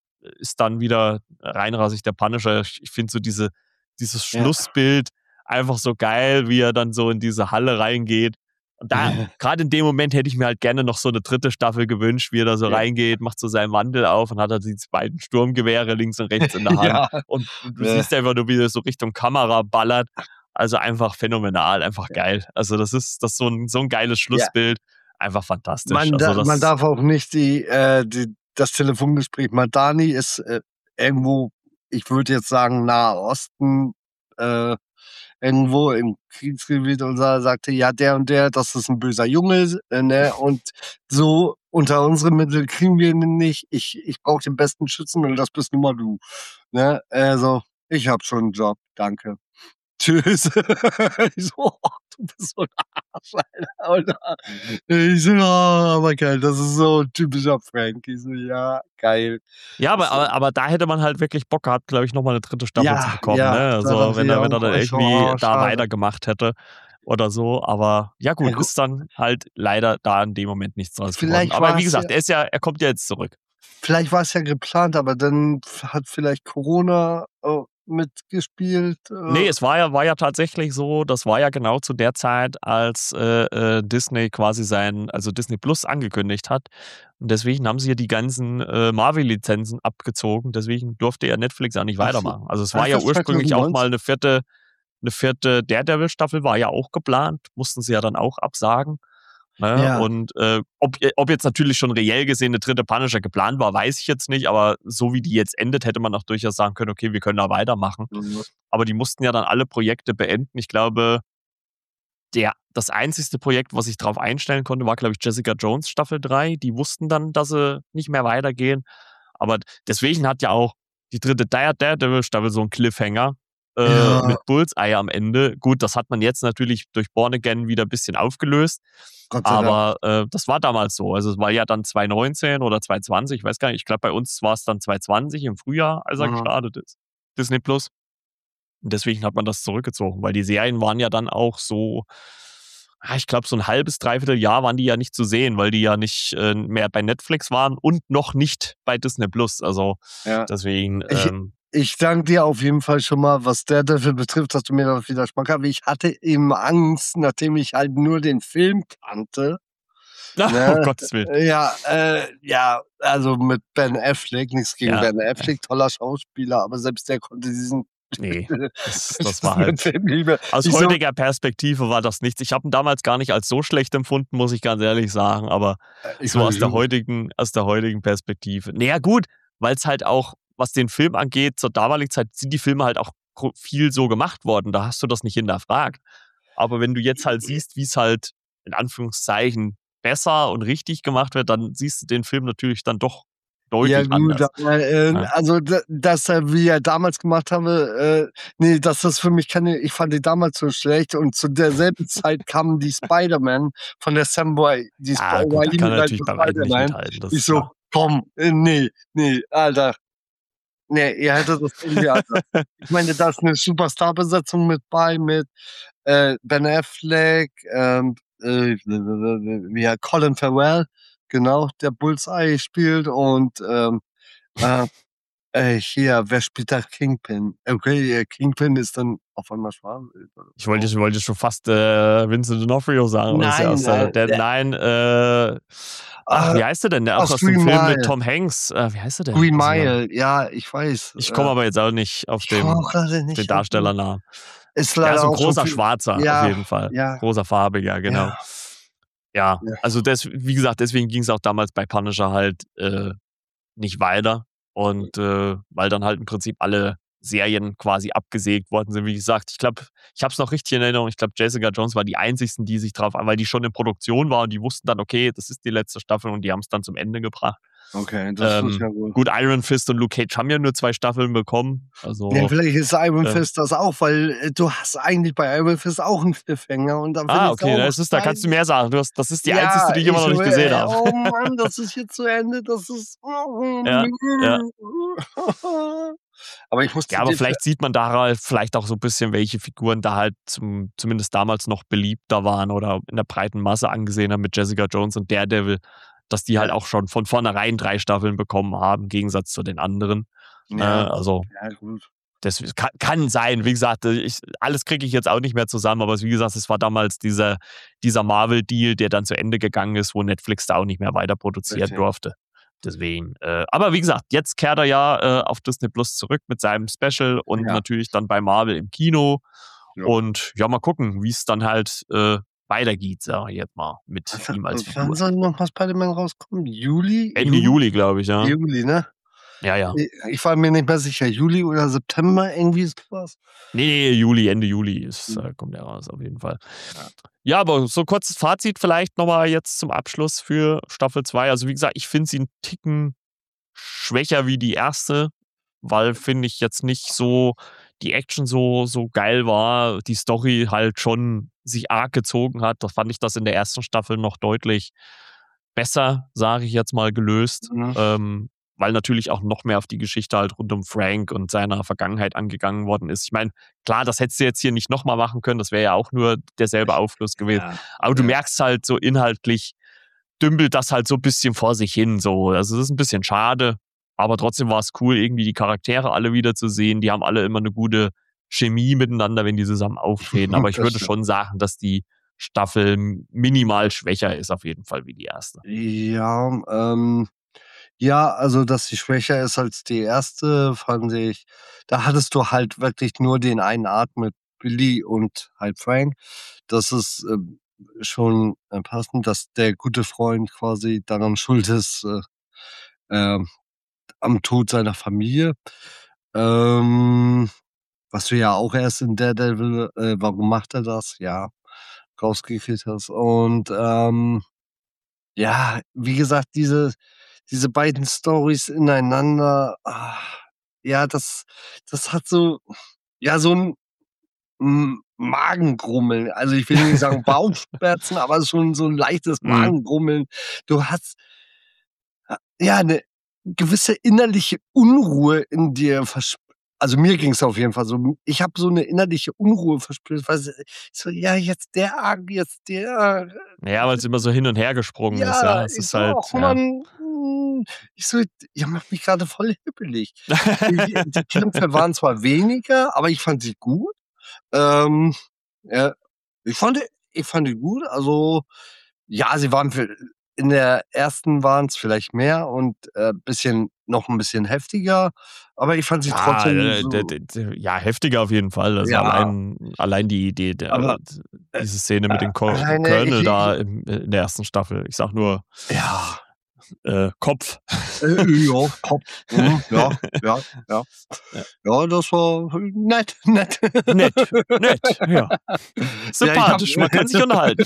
ist dann wieder reinrassig der Punisher. Ich, ich finde so diese, dieses Ja. Schlussbild einfach so geil, wie er dann so in diese Halle reingeht. Und da, gerade in dem Moment hätte ich mir halt gerne noch so eine dritte Staffel gewünscht, wie er da so Ja. reingeht, macht so seinen Mantel auf und hat er diese beiden Sturmgewehre links und rechts in der Hand. Ja. Und du Ja. siehst einfach nur, wie er so Richtung Kamera ballert. Also einfach phänomenal, einfach Ja. geil. Also das ist, das ist so ein, so ein geiles Schlussbild. Einfach fantastisch. Man, also da, das, man darf auch nicht die, äh, die, das Telefongespräch. Madani ist äh, irgendwo, ich würde jetzt sagen, Nahe Osten, äh, irgendwo im Kriegsgebiet und da sagte, ja, der und der, das ist ein böser Junge, äh, ne? Und so unter unsere Mittel kriegen wir ihn nicht. Ich, ich brauche den besten Schützen und das bist nun mal du. Ne? Also, ich habe schon einen Job, danke. Tschüss. Ich so, oh, du bist so ein Arsch, Alter. Ich so, oh, aber geil, das ist so typischer Frank. Ich so, ja, geil. Ja, aber, Das, aber, aber da hätte man halt wirklich Bock gehabt, glaube ich, nochmal eine dritte Staffel zu ja, bekommen. ja, Ne? da Also dachte wenn ich er, wenn er auch, dann ich so, irgendwie oh, da schade. weitergemacht hätte oder so. Aber ja gut, Ja, gu- ist dann halt leider da in dem Moment nichts draus geworden. Vielleicht Aber war wie es gesagt, ja, er ist ja, er kommt ja jetzt zurück. vielleicht war es ja geplant, aber dann hat vielleicht Corona äh, mitgespielt. Nee, Äh, es war ja, war ja tatsächlich so, das war ja genau zu der Zeit, als äh, äh, Disney quasi sein, also Disney Plus angekündigt hat. Und deswegen haben sie ja die ganzen äh, Marvel-Lizenzen abgezogen. Deswegen durfte ja Netflix auch nicht ach so, weitermachen. Also es war war ja das ursprünglich auch zwanzig neunzehn? mal eine vierte, eine vierte Daredevil-Staffel war ja auch geplant, mussten sie ja dann auch absagen. Ne? Ja. Und äh, ob, ob jetzt natürlich schon reell gesehen eine dritte Punisher geplant war, weiß ich jetzt nicht, aber so wie die jetzt endet, hätte man auch durchaus sagen können, okay, wir können da weitermachen. Mhm. Aber die mussten ja dann alle Projekte beenden. Ich glaube, der, das einzigste Projekt, was ich darauf einstellen konnte, war, glaube ich, Jessica Jones Staffel drei. Die wussten dann, dass sie nicht mehr weitergehen. Aber deswegen hat ja auch die dritte Daredevil Staffel so einen Cliffhanger äh, Ja, mit Bullseye am Ende. Gut, das hat man jetzt natürlich durch Born Again wieder ein bisschen aufgelöst. Gott sei Dank. Aber äh, das war damals so. Also es war ja dann zwanzig neunzehn oder zwanzig zwanzig, ich weiß gar nicht. Ich glaube, bei uns war es dann zwanzig zwanzig im Frühjahr, als er Mhm. gestartet ist. Disney Plus. Und deswegen hat man das zurückgezogen, weil die Serien waren ja dann auch so, ah, ich glaube, so ein halbes, dreiviertel Jahr waren die ja nicht zu sehen, weil die ja nicht äh, mehr bei Netflix waren und noch nicht bei Disney Plus. Also Ja. deswegen. Ich, Ähm, ich danke dir auf jeden Fall schon mal, was Daredevil betrifft, dass du mir das wieder schmackhaft. Ich hatte eben Angst, nachdem ich halt nur den Film kannte. um Ne? Gottes Willen. Ja, äh, ja, also mit Ben Affleck, nichts gegen Ja, Ben Affleck, toller Schauspieler, aber selbst der konnte diesen Nee, das, das war halt. Film nicht mehr. Aus Ich so, heutiger Perspektive war das nichts. Ich habe ihn damals gar nicht als so schlecht empfunden, muss ich ganz ehrlich sagen. Aber äh, ich so fand aus ihn der super. heutigen, aus der heutigen Perspektive. Naja, gut, weil es halt auch, was den Film angeht, zur damaligen Zeit sind die Filme halt auch gro- viel so gemacht worden. Da hast du das nicht hinterfragt. Aber wenn du jetzt halt siehst, wie es halt in Anführungszeichen besser und richtig gemacht wird, dann siehst du den Film natürlich dann doch Ja deutlich gut, anders. aber, äh, Ja. also da- dass er, wie er damals gemacht habe, äh, nee, das ist für mich keine, ich fand die damals so schlecht und zu derselben Zeit kamen die Spider-Man von der Sam Raimi, die Ja, gut, da kann er natürlich bei weitem nicht Spider-Man. mithalten. Das Ich ist so, klar. komm, äh, nee, nee, Alter, nee, ihr hättet das irgendwie anders. Ich meine, da ist eine Superstar-Besetzung mit bei, mit äh, Ben Affleck, ähm, äh, wie er Colin Farrell, genau, der Bullseye spielt und ähm, äh, äh, hier, wer spielt da Kingpin? Okay, äh, Kingpin ist dann auf einmal schwarz. Ich wollte, ich wollte schon fast äh, Vincent D'Onofrio sagen. Aber das ist ja Nein, aus der, nein, der, der- nein, äh, ach, Äh, wie heißt der denn? Der auch aus aus dem Green Film Mile. mit Tom Hanks. Äh, wie heißt der denn? Green Muss ich mal- Mile, ja, ich weiß. Ich äh, komme aber jetzt auch nicht auf ich den, komme auch gerade den nicht. auf den- Darstellernamen. Ist Ja, leider so ein auch schon großer viel- Schwarzer ja, auf jeden Fall. Ja, Großer farbiger, genau. ja. Ja, Ja. also das, wie gesagt, deswegen ging es auch damals bei Punisher halt äh, nicht weiter. Und äh, weil dann halt im Prinzip alle Serien quasi abgesägt worden sind. Wie gesagt, ich glaube, ich habe es noch richtig in Erinnerung, ich glaube, Jessica Jones war die einzigsten, die sich drauf, weil die schon in Produktion war und die wussten dann, okay, das ist die letzte Staffel und die haben es dann zum Ende gebracht. Okay, das ist Ähm, ja gut. gut, Iron Fist und Luke Cage haben ja nur zwei Staffeln bekommen. Also, Ja, vielleicht ist Iron ähm, Fist das auch, weil äh, du hast eigentlich bei Iron Fist auch einen Cliffhanger und dann ah, findest du okay, auch das ist, da kannst du ein- mehr sagen. Du hast, das ist die ja, einzige, die ich immer noch nicht will, gesehen äh, habe. Oh Mann, das ist jetzt zu Ende, das ist. Ja, ja. Aber ich musste Ja, aber dir- vielleicht sieht man da halt vielleicht auch so ein bisschen, welche Figuren da halt zum, zumindest damals noch beliebter waren oder in der breiten Masse angesehen haben mit Jessica Jones und Daredevil, dass die halt Ja. auch schon von vornherein drei Staffeln bekommen haben, im Gegensatz zu den anderen. Äh, Ja, also ja, gut. das kann, kann sein, wie gesagt, ich, alles kriege ich jetzt auch nicht mehr zusammen, aber wie gesagt, es war damals dieser, dieser Marvel-Deal, der dann zu Ende gegangen ist, wo Netflix da auch nicht mehr weiter produzieren Richtig. durfte. Deswegen, äh, aber wie gesagt, jetzt kehrt er ja äh, auf Disney Plus zurück mit seinem Special und Ja. natürlich dann bei Marvel im Kino. Ja. Und ja, mal gucken, wie es dann halt äh, weitergeht, sag ich jetzt mal, mit Was, ihm als wann Figur. soll noch mal Spider-Man rauskommen? Juli? Ende Juli, glaube ich, ja. Juli, ne? Ja, ja. Ich, ich war mir nicht mehr sicher. Juli oder September, irgendwie sowas. Nee, nee, Juli, Ende Juli ist, Mhm. äh, kommt der raus, auf jeden Fall. Ja. Ja, aber so kurzes Fazit vielleicht nochmal jetzt zum Abschluss für Staffel zwei. Also wie gesagt, ich finde sie einen Ticken schwächer wie die erste, weil finde ich jetzt nicht so die Action so, so geil war, die Story halt schon sich arg gezogen hat. Da fand ich das in der ersten Staffel noch deutlich besser, sage ich jetzt mal, gelöst. Mhm. Ähm, weil natürlich auch noch mehr auf die Geschichte halt rund um Frank und seiner Vergangenheit angegangen worden ist. Ich meine, klar, das hättest du jetzt hier nicht nochmal machen können, das wäre ja auch nur derselbe Aufschluss gewesen. Ja, Aber du ja. merkst halt so inhaltlich, dümpelt das halt so ein bisschen vor sich hin. So. Also das ist ein bisschen schade, aber trotzdem war es cool, irgendwie die Charaktere alle wieder zu sehen. Die haben alle immer eine gute Chemie miteinander, wenn die zusammen auftreten. Aber ich Das würde stimmt. schon sagen, dass die Staffel minimal schwächer ist, auf jeden Fall, wie die erste. Ja, ähm, ja, also dass sie schwächer ist als die erste, fand ich. Da hattest du halt wirklich nur den einen Arc mit Billy und halt Frank. Das ist ähm, schon äh, passend, dass der gute Freund quasi daran schuld ist, äh, ähm, am Tod seiner Familie. Ähm, was du ja auch erst in Daredevil, äh, warum macht er das? Ja, rausgekriegt hast. Und ähm, ja, wie gesagt, diese, diese beiden Storys ineinander, ah, ja, das, das hat so, ja, so ein M Magengrummeln. Also, ich will nicht sagen Bauchschmerzen, aber schon so 'n leichtes Mhm. Magengrummeln. Du hast, äh, ja, 'ne gewisse innerliche Unruhe in dir versp also, mir ging's auf jeden Fall so. Ich habe so 'ne innerliche Unruhe verspürt, weil s so: „Ja, jetzt der Arc, jetzt der." Ja, weil es immer so hin und her gesprungen ist, Ja, ja. Es ich ist so: halt, „Ach ja. Mann, hm." Ich so: „Ihr macht mich grade voll hibbelig." Die die Kämpfe waren zwar weniger, aber ich fand sie gut. Ähm, ja, ich fand ich fand die gut. Also, ja, sie waren für in der ersten waren's vielleicht mehr und, äh, bisschen noch 'n bisschen heftiger, aber ich fand sie Ja, trotzdem äh, d so, d d ja, heftiger auf jeden Fall. Also, ja, allein allein die die der aber, äh, diese Szene mit äh, dem Col alleine ich Colonel ich da im in der ersten Staffel. Ich sage nur, ja, äh, Kopf. äh, ja, Kopf, mhm, ja, ja, ja. Ja. Ja, das war nett, nett. Nett, nett, ja. Ja, ich habe Sympathisch, man kann sich unterhalten.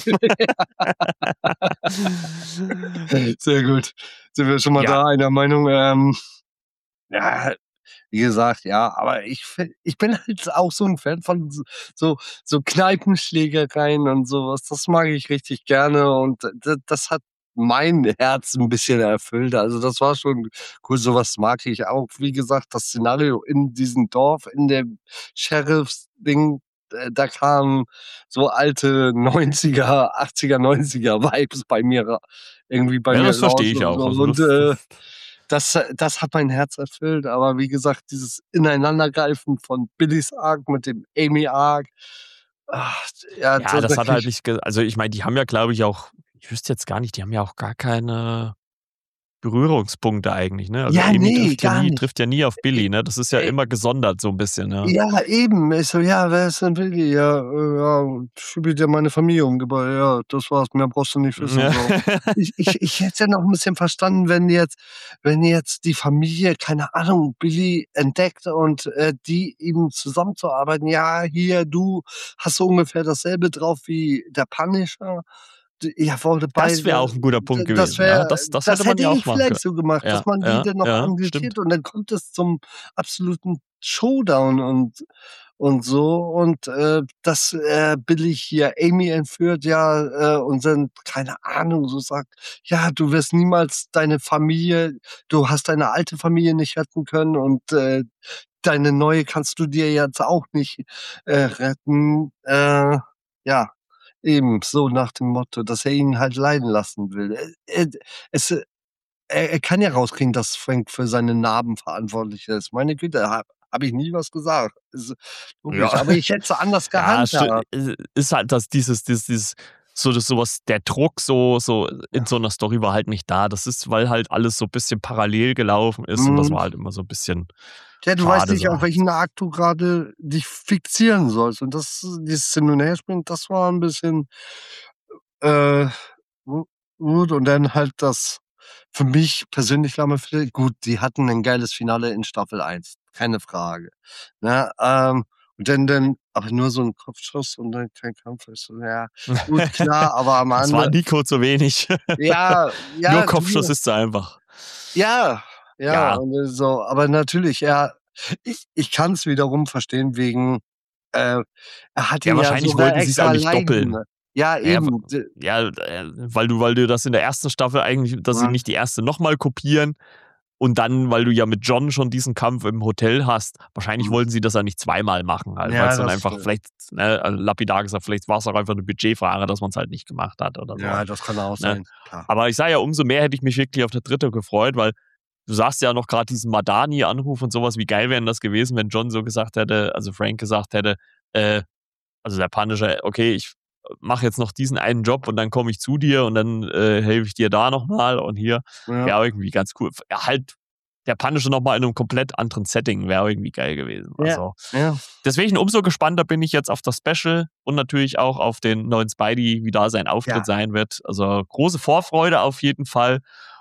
sehr gut. Sind wir schon mal Ja. da einer Meinung. Ähm, ja, wie gesagt, ja, aber ich fi ich bin halt auch so 'n Fan von s so so Kneipenschlägereien und so was. Das mag ich richtig gerne und d das hat mein Herz 'n bisschen erfüllt. Also, das war schon cool. So was mag ich auch. Wie gesagt, das Szenario in diesem Dorf, in dem Sheriffs-Ding, äh, da kamen so alte neunziger, achtziger, neunziger Vibes bei mir ra irgendwie bei Ja, mir das verstehe raus ich und so. auch. Also, Und, das äh, das das das hat mein Herz erfüllt, aber wie gesagt, dieses Ineinandergreifen von Billys Arc mit dem Amy Arc, ach, ja, ja, da das da hat kriege halt ich, nicht ge also, ich meine, die haben ja, glaube ich, auch ich wüsste jetzt gar nicht, die haben ja auch gar keine Berührungspunkte eigentlich, ne? Also, ja, Amy ne, trifft ja gar nie nicht. trifft ja nie auf Äh, Billy, ne? Das ist ja äh, immer gesondert so 'n bisschen, ja. ja, eben. Ich so: „Ja, wer ist denn Billy?" „Ja, äh, ja, Typ, der meine Familie umgebracht." „Ja, das war's, mehr brauchst du nicht wissen", so. Ich ich ich hätte ja noch 'n bisschen verstanden, wenn jetzt wenn jetzt die Familie, keine Ahnung, Billy entdeckt und, äh, die eben zusammenzuarbeiten. „Ja, hier, du hast so ungefähr dasselbe drauf wie der Punisher." D Ihr wurde Das wäre beide, auch 'n guter d Punkt das gewesen, ja. wäre Das das hätte das man hätte ja ich auch machen vielleicht können. so gemacht, dass Ja, man die ja, dann noch ja, stimmt. engagiert und dann kommt es zum absoluten Showdown und und so. Und äh, dass äh, Billy hier Amy entführt, ja, äh, und dann, keine Ahnung, so sagt, ja, du wirst niemals deine Familie, du hast deine alte Familie nicht retten können und äh, deine neue kannst du dir jetzt auch nicht äh, retten. Äh, ja, eben so nach dem Motto, dass er ihn halt leiden lassen will. Äh, äh, es, äh, er, er kann ja rauskriegen, dass Frank für seine Narben verantwortlich ist. Meine Güte, habe hab ich nie was gesagt. Ist logisch. Ja, Aber ich hätte es anders ja, sti- gehandhabt. äh, ist halt das, dieses, dieses, dieses, so das sowas, der Druck so, so in so einer Story war halt nicht da. Das ist, weil halt alles so ein bisschen parallel gelaufen ist und das Mhm. war halt immer so ein bisschen Ja, du weißt schade nicht, so. auf welchen Akt du gerade dich fixieren sollst. Und das, dieses Hin- und Herspringen, das war ein bisschen äh, gu- gut. Und dann halt das für mich persönlich war mir viel- gut, die hatten ein geiles Finale in Staffel eins, keine Frage. Ne? Ähm, und dann, dann, aber nur so ein Kopfschuss und dann kein Kampf ist so, ja, gut, klar, aber am Das war Ende, Nico zu wenig. ja, Nur ja, tut Kopfschuss mir, ist zu einfach. ja, ja, Ja, und so, aber natürlich, ja, ich, ich kann es wiederum verstehen wegen, äh, er hat ja, ihn ja wahrscheinlich sogar wollten sie es auch extra nicht leiden. doppeln. Ne? Ja, Ja, w- eben. d- ja, äh, weil du, weil du das in der ersten Staffel eigentlich, dass sie Ja, nicht die erste nochmal kopieren und dann, weil du ja mit John schon diesen Kampf im Hotel hast, wahrscheinlich wollten sie das ja nicht zweimal machen, halt, weil ja, es dann das einfach stimmt. vielleicht, ne, also lapidar gesagt, vielleicht war es auch einfach eine Budgetfrage, dass man es halt nicht gemacht hat oder so. Ja, das kann auch Ne? sein, klar. Aber ich sage ja, umso mehr hätte ich mich wirklich auf der dritte gefreut, weil du sagst ja noch gerade diesen Madani-Anruf und sowas, wie geil wäre das gewesen, wenn John so gesagt hätte, also Frank gesagt hätte, äh, also der Punisher, okay, ich mache jetzt noch diesen einen Job und dann komme ich zu dir und dann äh, helfe ich dir da nochmal und hier. Ja, Wäre irgendwie ganz cool. Ja, halt der Punisher nochmal in einem komplett anderen Setting wäre irgendwie geil gewesen. ja, Also ja, deswegen umso gespannter bin ich jetzt auf das Special und natürlich auch auf den neuen Spidey, wie da sein Auftritt ja, sein wird. Also große Vorfreude auf jeden Fall.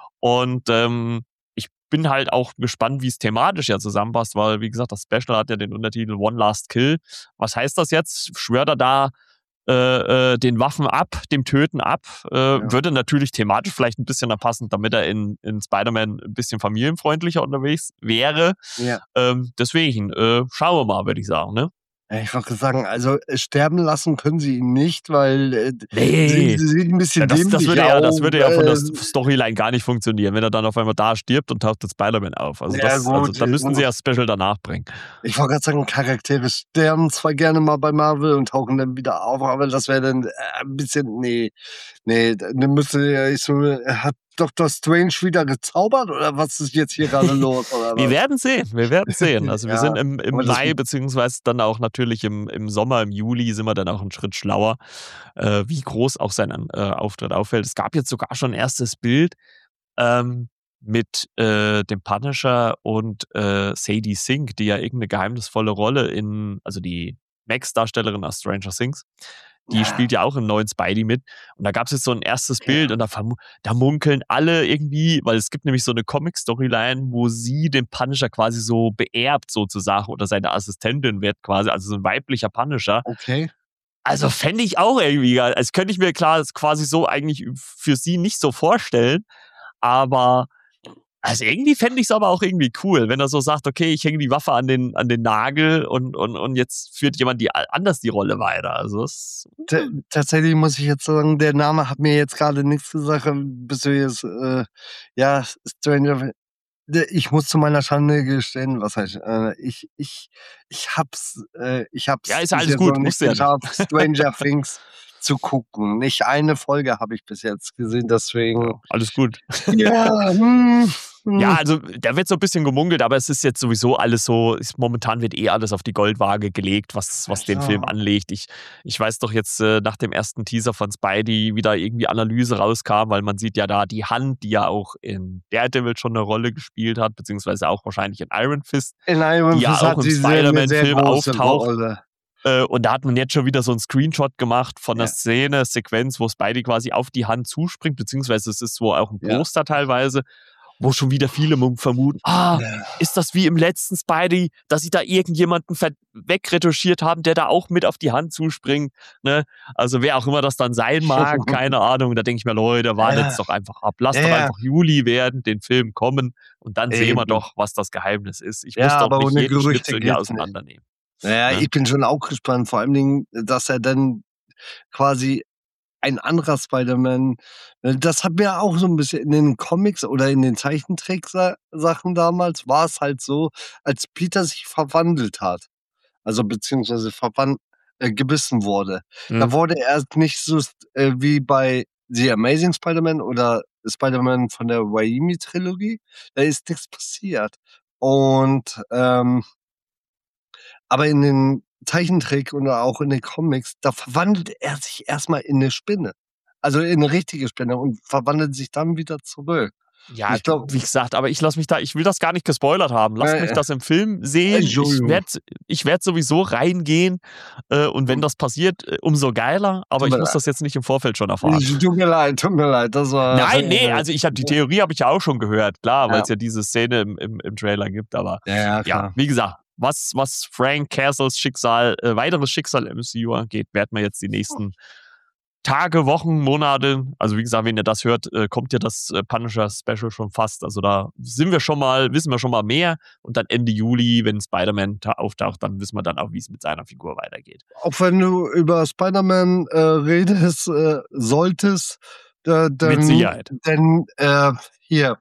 Und ähm, ich bin halt auch gespannt, wie es thematisch ja zusammenpasst, weil, wie gesagt, das Special hat ja den Untertitel One Last Kill. Was heißt das jetzt? Schwört er da äh, äh, den Waffen ab, dem Töten ab? Äh, ja, würde natürlich thematisch vielleicht ein bisschen passen, damit er in, in Spider-Man ein bisschen familienfreundlicher unterwegs wäre. ja. Ähm, deswegen, äh, schauen wir mal, würde ich sagen, ne? Ja, ich wollte sagen, also äh, sterben lassen können sie ihn nicht, weil äh, sie, Nee. sie sieht ein Ja, bisschen das, das, dämlich würde ja, das aus. würde ja von der Äh, Storyline gar nicht funktionieren, wenn er dann auf einmal da stirbt und taucht das Spider-Man auf. Also ja, das, also gut. da müssten sie äh, ja das Special danach bringen. Ich wollte gerade sagen, Charaktere sterben zwar gerne mal bei Marvel und tauchen dann wieder auf, aber das wäre dann äh, ein bisschen, nee, nee, dann müsste ja ich so, äh, hat Doktor Strange wieder gezaubert oder was ist jetzt hier gerade los oder Wir was? werden sehen, wir werden sehen. Also wir sind Ja, im, im aber das, Mai, beziehungsweise dann auch natürlich im, im Sommer, im Juli, sind wir dann auch einen Schritt schlauer, äh, wie groß auch sein äh, Auftritt auffällt. Es gab jetzt sogar schon ein erstes Bild ähm, mit äh, dem Punisher und äh, Sadie Sink, die ja irgendeine geheimnisvolle Rolle in, also die Max-Darstellerin aus Stranger Things, die ja, spielt ja auch im neuen Spidey mit. Und da gab es jetzt so ein erstes Bild ja, und da, vermu- da munkeln alle irgendwie, weil es gibt nämlich so eine Comic-Storyline, wo sie den Punisher quasi so beerbt sozusagen oder seine Assistentin wird quasi, also so ein weiblicher Punisher. okay. Also fände ich auch irgendwie geil. Also könnte ich mir klar das quasi so eigentlich für sie nicht so vorstellen, aber also irgendwie fände ich es aber auch irgendwie cool, wenn er so sagt, okay, ich hänge die Waffe an den, an den Nagel und, und, und jetzt führt jemand die, anders die Rolle weiter. Also das, T tatsächlich muss ich jetzt sagen, der Name hat mir jetzt gerade nichts gesagt, bis du jetzt, äh, ja, Stranger D ich muss zu meiner Schande gestehen, was heißt, äh, ich ich ich hab's äh, ich ja, hab's ist ja bis alles jetzt noch gut, nicht musst du ja nicht. geschafft, Stranger Things zu gucken. Nicht eine Folge habe ich bis jetzt gesehen, deswegen Ja, alles gut. ja, hm, Ja, hm, also da wird so ein bisschen gemungelt, aber es ist jetzt sowieso alles so, ist, momentan wird eh alles auf die Goldwaage gelegt, was, was den Film ja, anlegt. Ich, ich weiß doch jetzt äh, nach dem ersten Teaser von Spidey wieder irgendwie Analyse rauskam, weil man sieht ja da die Hand, die ja auch in Daredevil schon eine Rolle gespielt hat, beziehungsweise auch wahrscheinlich in Iron Fist, in die Iron ja Fist auch hat im sie sehr 'ne sehr Spider-Man-Film große auftaucht. Rolle. Äh, und da hat man jetzt schon wieder so einen Screenshot gemacht von der Ja, Szene, Sequenz, wo Spidey quasi auf die Hand zuspringt, beziehungsweise es ist wohl auch ein ja, Poster teilweise, wo schon wieder viele mu- vermuten, ah, ja, ist das wie im letzten Spidey, dass sie da irgendjemanden ver- wegretuschiert haben, der da auch mit auf die Hand zuspringt, ne? Also wer auch immer das dann sein mag, keine Ahnung. Da denke ich mir, Leute, wartet's ja, doch einfach ab. Lasst ja, doch ja, einfach Juli werden, den Film kommen und dann sehen wir eben. doch, was das Geheimnis ist. Ich muss Ja, doch aber nicht ohne jeden Gerüchte Schnitzel hier geht's nicht. auseinandernehmen. Naja, Ja. ich bin schon auch gespannt, vor allen Dingen, dass er dann quasi ein anderer Spider-Man, äh, das hat mir auch so ein bisschen in den Comics oder in den Zeichentricksachen damals war es halt so, als Peter sich verwandelt hat, also beziehungsweise verwan äh, gebissen wurde. Da Mhm. wurde er nicht so st äh, wie bei The Amazing Spider-Man oder Spider-Man von der Raimi-Trilogie, da ist nix passiert. Und, ähm aber in den Zeichentrick oder auch in den Comics, da verwandelt er sich erst mal in 'ne Spinne. Also in 'ne richtige Spinne und verwandelt sich dann wieder zurück. Und Ja, ich glaube wie gesagt, aber ich lasse mich da ich will das gar nicht gespoilert haben. Lasst mich Äh, das im Film sehen. Ich Entschuldigung. werde ich werde sowieso reingehen, äh, und wenn Hm. das passiert, äh, umso geiler, aber Tut ich mir muss leid. das jetzt nicht im Vorfeld schon erfahren. Tut mir leid, tut mir leid, das war Nein, ne, also ich habe die Theorie habe ich ja auch schon gehört, klar, Ja. weil's ja diese Szene im im im Trailer gibt, aber Ja, ja, ja, klar. wie gesagt, was was Frank Castles Schicksal äh, weiteres Schicksal im M C U angeht, werden wir jetzt die nächsten Tage, Wochen, Monate also wie gesagt, wenn ihr das hört, äh, kommt ja das, äh, Punisher-Special schon fast. Also da sind wir schon mal wissen wir schon mal mehr und dann Ende Juli, wenn Spider-Man ta auftaucht, dann wissen wir dann auch, wie's mit seiner Figur weitergeht. Auch wenn du über Spider-Man, äh, redest, äh, solltest, da Mit dann Sicherheit. dann, äh, hier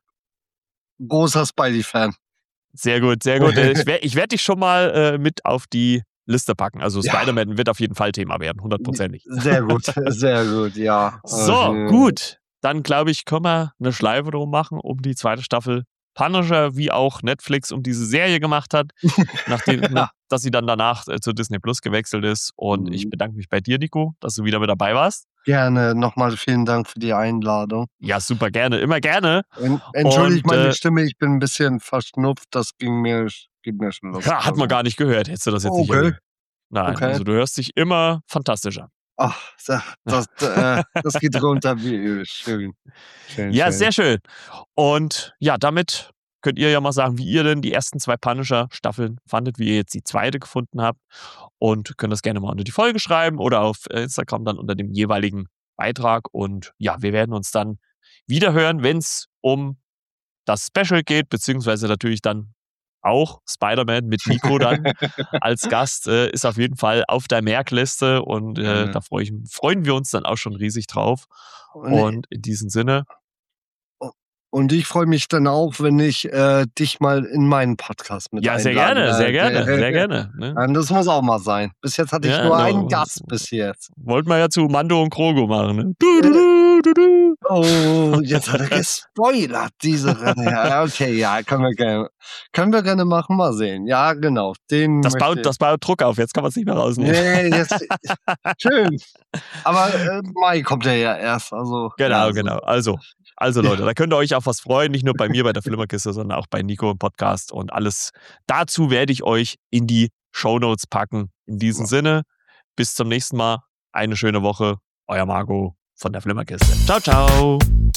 großer Spidey-Fan. Sehr gut, sehr gut. Äh, ich werde ich werde dich schon mal, äh, mit auf die Liste packen. Also Ja. Spider-Man wird auf jeden Fall Thema werden, hundertprozentig. Sehr gut, sehr gut, ja. So, gut. Dann glaube ich, können wir 'ne Schleife drum machen um die zweite Staffel Punisher, wie auch Netflix um diese Serie gemacht hat, nachdem nach Ja. dass sie dann danach, äh, zu Disney Plus gewechselt ist. Und ich Mhm. bedanke mich bei dir, Nico, dass du wieder mit dabei warst. Gerne. Noch mal vielen Dank für die Einladung. Ja, super gerne, immer gerne. En entschuldigt Und, meine äh Stimme, ich bin 'n bisschen verschnupft, das ging mir sch geht mir schon los. Ha, hat man gar nicht gehört, hättest du das jetzt nicht Okay. erwähnt. Nein, Okay. also du hörst dich immer fantastisch an. Ach, sa das, äh das geht runter wie Öl. Schön. Schön, Ja, schön. sehr schön. Und ja, damit könnt ihr ja mal sagen, wie ihr denn die ersten zwei Punisher-Staffeln fandet, wie ihr jetzt die zweite gefunden habt und könnt das gerne mal unter die Folge schreiben oder auf, äh, Instagram dann unter dem jeweiligen Beitrag. Und ja, wir werden uns dann wieder hören, wenn's um das Special geht, beziehungsweise natürlich dann auch Spider-Man mit Nico dann als Gast, äh, ist auf jeden Fall auf der Merkliste und, äh, Mhm. da freue ich freuen wir uns dann auch schon riesig drauf. Und i Und in diesem Sinne U und ich freue mich dann auch, wenn ich, äh, dich mal in meinen Podcast mit Ja, sehr einladen gerne, sehr werde. gerne, sehr gerne, ne? Ähm, das muss auch mal sein. Bis jetzt hatte ich Ja, nur ne, einen Gast bis jetzt. wollten wir ja zu Mando und Grogu machen, ne? Äh Du, du, du, du, du. Oh, jetzt hat er gespoilert, diese Ratte. Ja, okay, ja, können wir gerne können wir gerne machen, mal sehen. Ja, genau, den Das möchte baut das baut Druck auf, jetzt kann man's nicht mehr rausnehmen. Ne, jetzt schön. Aber, äh, Mai kommt er ja erst, also ja, Genau, so. genau. Also also Leute, da könnt ihr euch auf was freuen, nicht nur bei mir bei der Flimmerkiste, sondern auch bei Nico im Podcast und alles dazu werde ich euch in die Shownotes packen. In diesem Sinne, bis zum nächsten Mal. Eine schöne Woche. Euer Marco von der Flimmerkiste. Tschau, tschau.